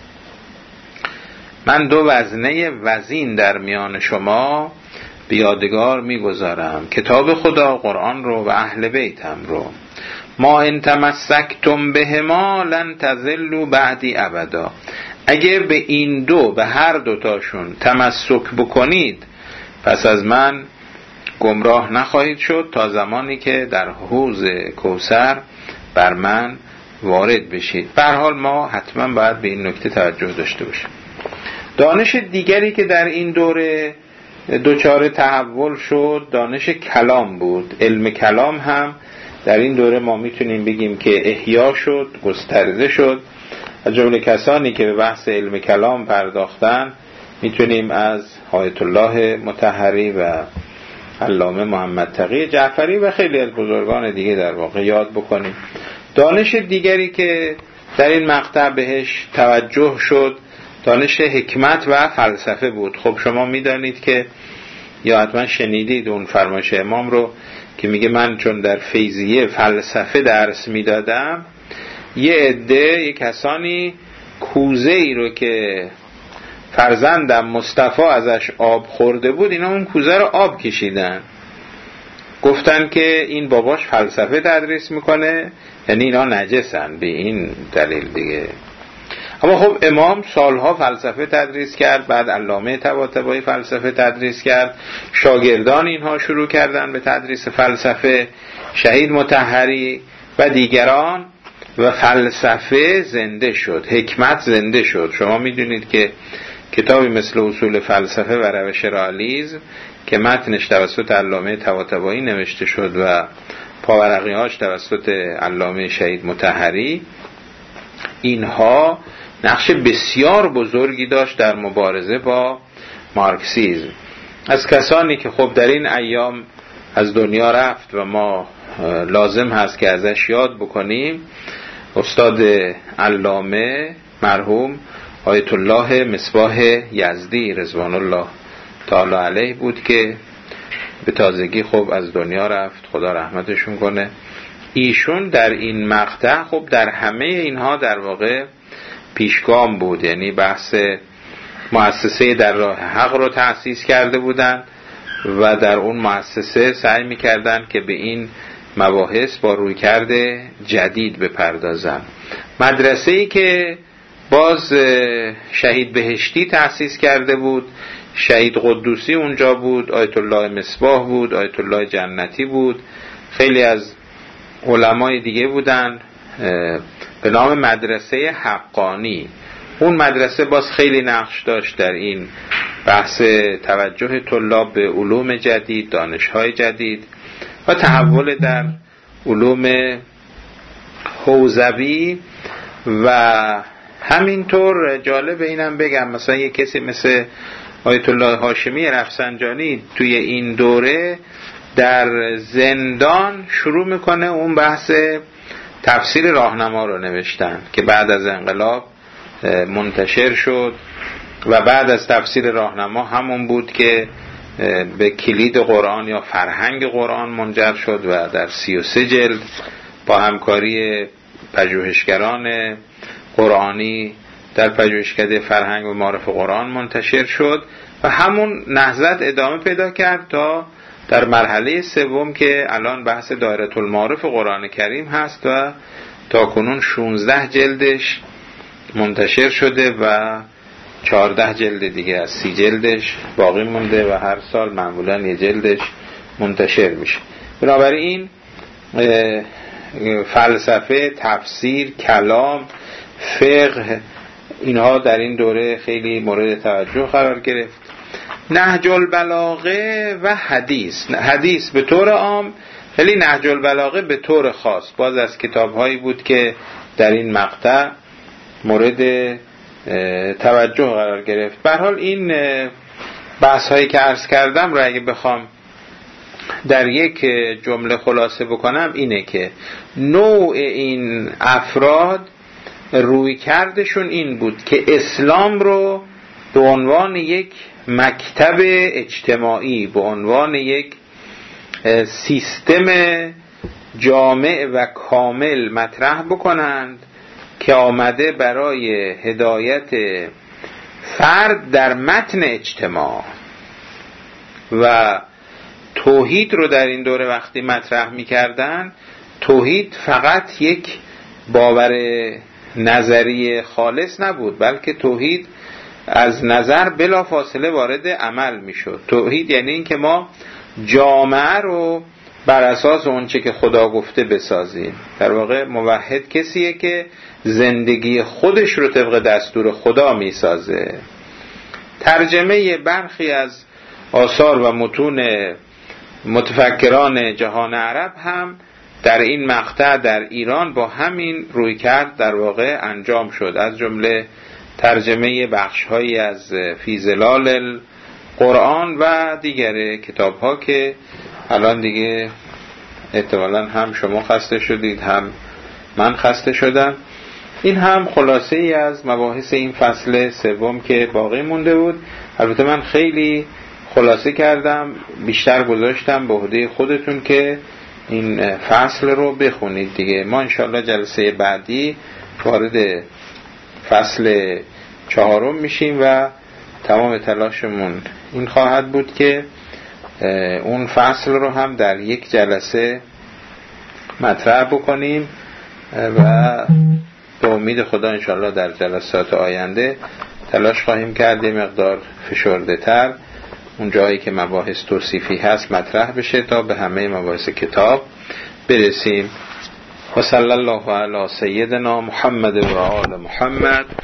من دو وزنه وزین در میان شما به یادگار میگذارم، کتاب خدا قرآن رو و اهل بیتم رو. ما ان تمسکتم بهما لن تضلوا بعدی ابدا، اگه به این دو، به هر دوتاشون تمسک بکنید پس از من گمراه نخواهید شد تا زمانی که در حوض کوثر بر من وارد بشید. به هر حال ما حتما باید به این نکته توجه داشته باشیم. دانش دیگری که در این دوره دچار تحول شد دانش کلام بود. علم کلام هم در این دوره ما میتونیم بگیم که احیا شد، گسترده شد. از جمله کسانی که به بحث علم کلام پرداختن میتونیم از آیت الله مطهری و علامه محمد تقی جعفری و خیلی از بزرگان دیگه در واقع یاد بکنیم. دانش دیگری که در این مقطع بهش توجه شد دانش حکمت و فلسفه بود. خب شما میدانید که یا حتما شنیدید اون فرمایش امام رو که میگه من چون در فیضیه فلسفه درس میدادم، یه کسانی کوزه ای رو که فرزندم مصطفی ازش آب خورده بود، اینا اون کوزه رو آب کشیدن، گفتن که این باباش فلسفه تدریس میکنه، یعنی اینا نجسن به این دلیل دیگه. اما خب امام سالها فلسفه تدریس کرد، بعد علامه طباطبایی فلسفه تدریس کرد، شاگردان اینها شروع کردن به تدریس فلسفه، شهید مطهری و دیگران، و فلسفه زنده شد، حکمت زنده شد. شما میدونید که کتابی مثل اصول فلسفه و روش رئالیسم که متنش توسط علامه طباطبایی نوشته شد و پاورقی‌هاش توسط علامه شهید مطهری، اینها نقش بسیار بزرگی داشت در مبارزه با مارکسیسم. از کسانی که خب در این ایام از دنیا رفت و ما لازم هست که ازش یاد بکنیم، استاد علامه مرحوم آیت الله مصباح یزدی رضوان الله تعالی علیه بود که به تازگی خب از دنیا رفت، خدا رحمتشون کنه. ایشون در این مقطع خب در همه اینها در واقع پیشگام بود، یعنی بحث مؤسسه در راه حق رو تأسیس کرده بودن و در اون مؤسسه سعی می‌کردن که به این مباحث با رویکرد جدید بپردازن. مدرسه‌ای که باز شهید بهشتی تأسیس کرده بود، شهید قدوسی اونجا بود، آیت الله مصباح بود، آیت الله جنتی بود، خیلی از علمای دیگه بودن به نام مدرسه حقانی. اون مدرسه باز خیلی نقش داشت در این بحث توجه طلاب به علوم جدید، دانش‌های جدید و تحول در علوم حوزوی. و همینطور جالب اینم بگم مثلا یک کسی مثل آیت الله هاشمی رفسنجانی توی این دوره در زندان شروع میکنه اون بحث تفسیر راهنما رو نوشتن که بعد از انقلاب منتشر شد و بعد از تفسیر راهنما همون بود که به کلید قرآن یا فرهنگ قرآن منجر شد و در 33 جلد با همکاری پژوهشگران قرآنی در پژوهشکده فرهنگ و معارف قرآن منتشر شد و همون نهضت ادامه پیدا کرد تا در مرحله سوم که الان بحث دایره المعارف قرآن کریم هست و تا کنون 16 جلدش منتشر شده و 14 جلد دیگه از 30 جلدش باقی مونده و هر سال معمولا یه جلدش منتشر میشه. بنابراین فلسفه، تفسیر، کلام، فقه، اینها در این دوره خیلی مورد توجه قرار گرفت نهج البلاغه و حدیث به طور عام، ولی نهج البلاغه به طور خاص باز از کتاب‌هایی بود که در این مقطع مورد توجه قرار گرفت. به هر حال این بحث‌هایی که عرض کردم رو اگه بخوام در یک جمله خلاصه بکنم اینه که نوع این افراد روی کردشون این بود که اسلام رو به عنوان یک مکتب اجتماعی، به عنوان یک سیستم جامع و کامل مطرح بکنند که آمده برای هدایت فرد در متن اجتماع. و توحید رو در این دوره وقتی مطرح می‌کردن، توحید فقط یک باور نظری خالص نبود، بلکه توحید از نظر بلا فاصله وارد عمل میشد. توحید یعنی این که ما جامعه رو بر اساس اونچه که خدا گفته بسازیم. در واقع موحد کسیه که زندگی خودش رو طبق دستور خدا میسازه. ترجمه برخی از آثار و متون متفکران جهان عرب هم در این مقطع در ایران با همین رویکرد در واقع انجام شد، از جمله ترجمه بخش‌هایی از فی ظلال القرآن و دیگر کتاب‌ها که الان دیگه احتمالاً هم شما خسته شدید هم من خسته شدم. این هم خلاصه ای از مباحث این فصل سوم که باقی مونده بود. البته من خیلی خلاصه کردم، بیشتر گذاشتم به عهده خودتون که این فصل رو بخونید دیگه. ما انشاءالله جلسه بعدی وارد فصل 4 میشیم و تمام تلاشمون این خواهد بود که اون فصل رو هم در یک جلسه مطرح بکنیم و به امید خدا انشاءالله در جلسات آینده تلاش خواهیم کرد یه مقدار فشرده تر اون جایی که مباحث توصیفی هست مطرح بشه تا به همه مباحث کتاب برسیم. و صلی الله علی سیدنا محمد و آل محمد.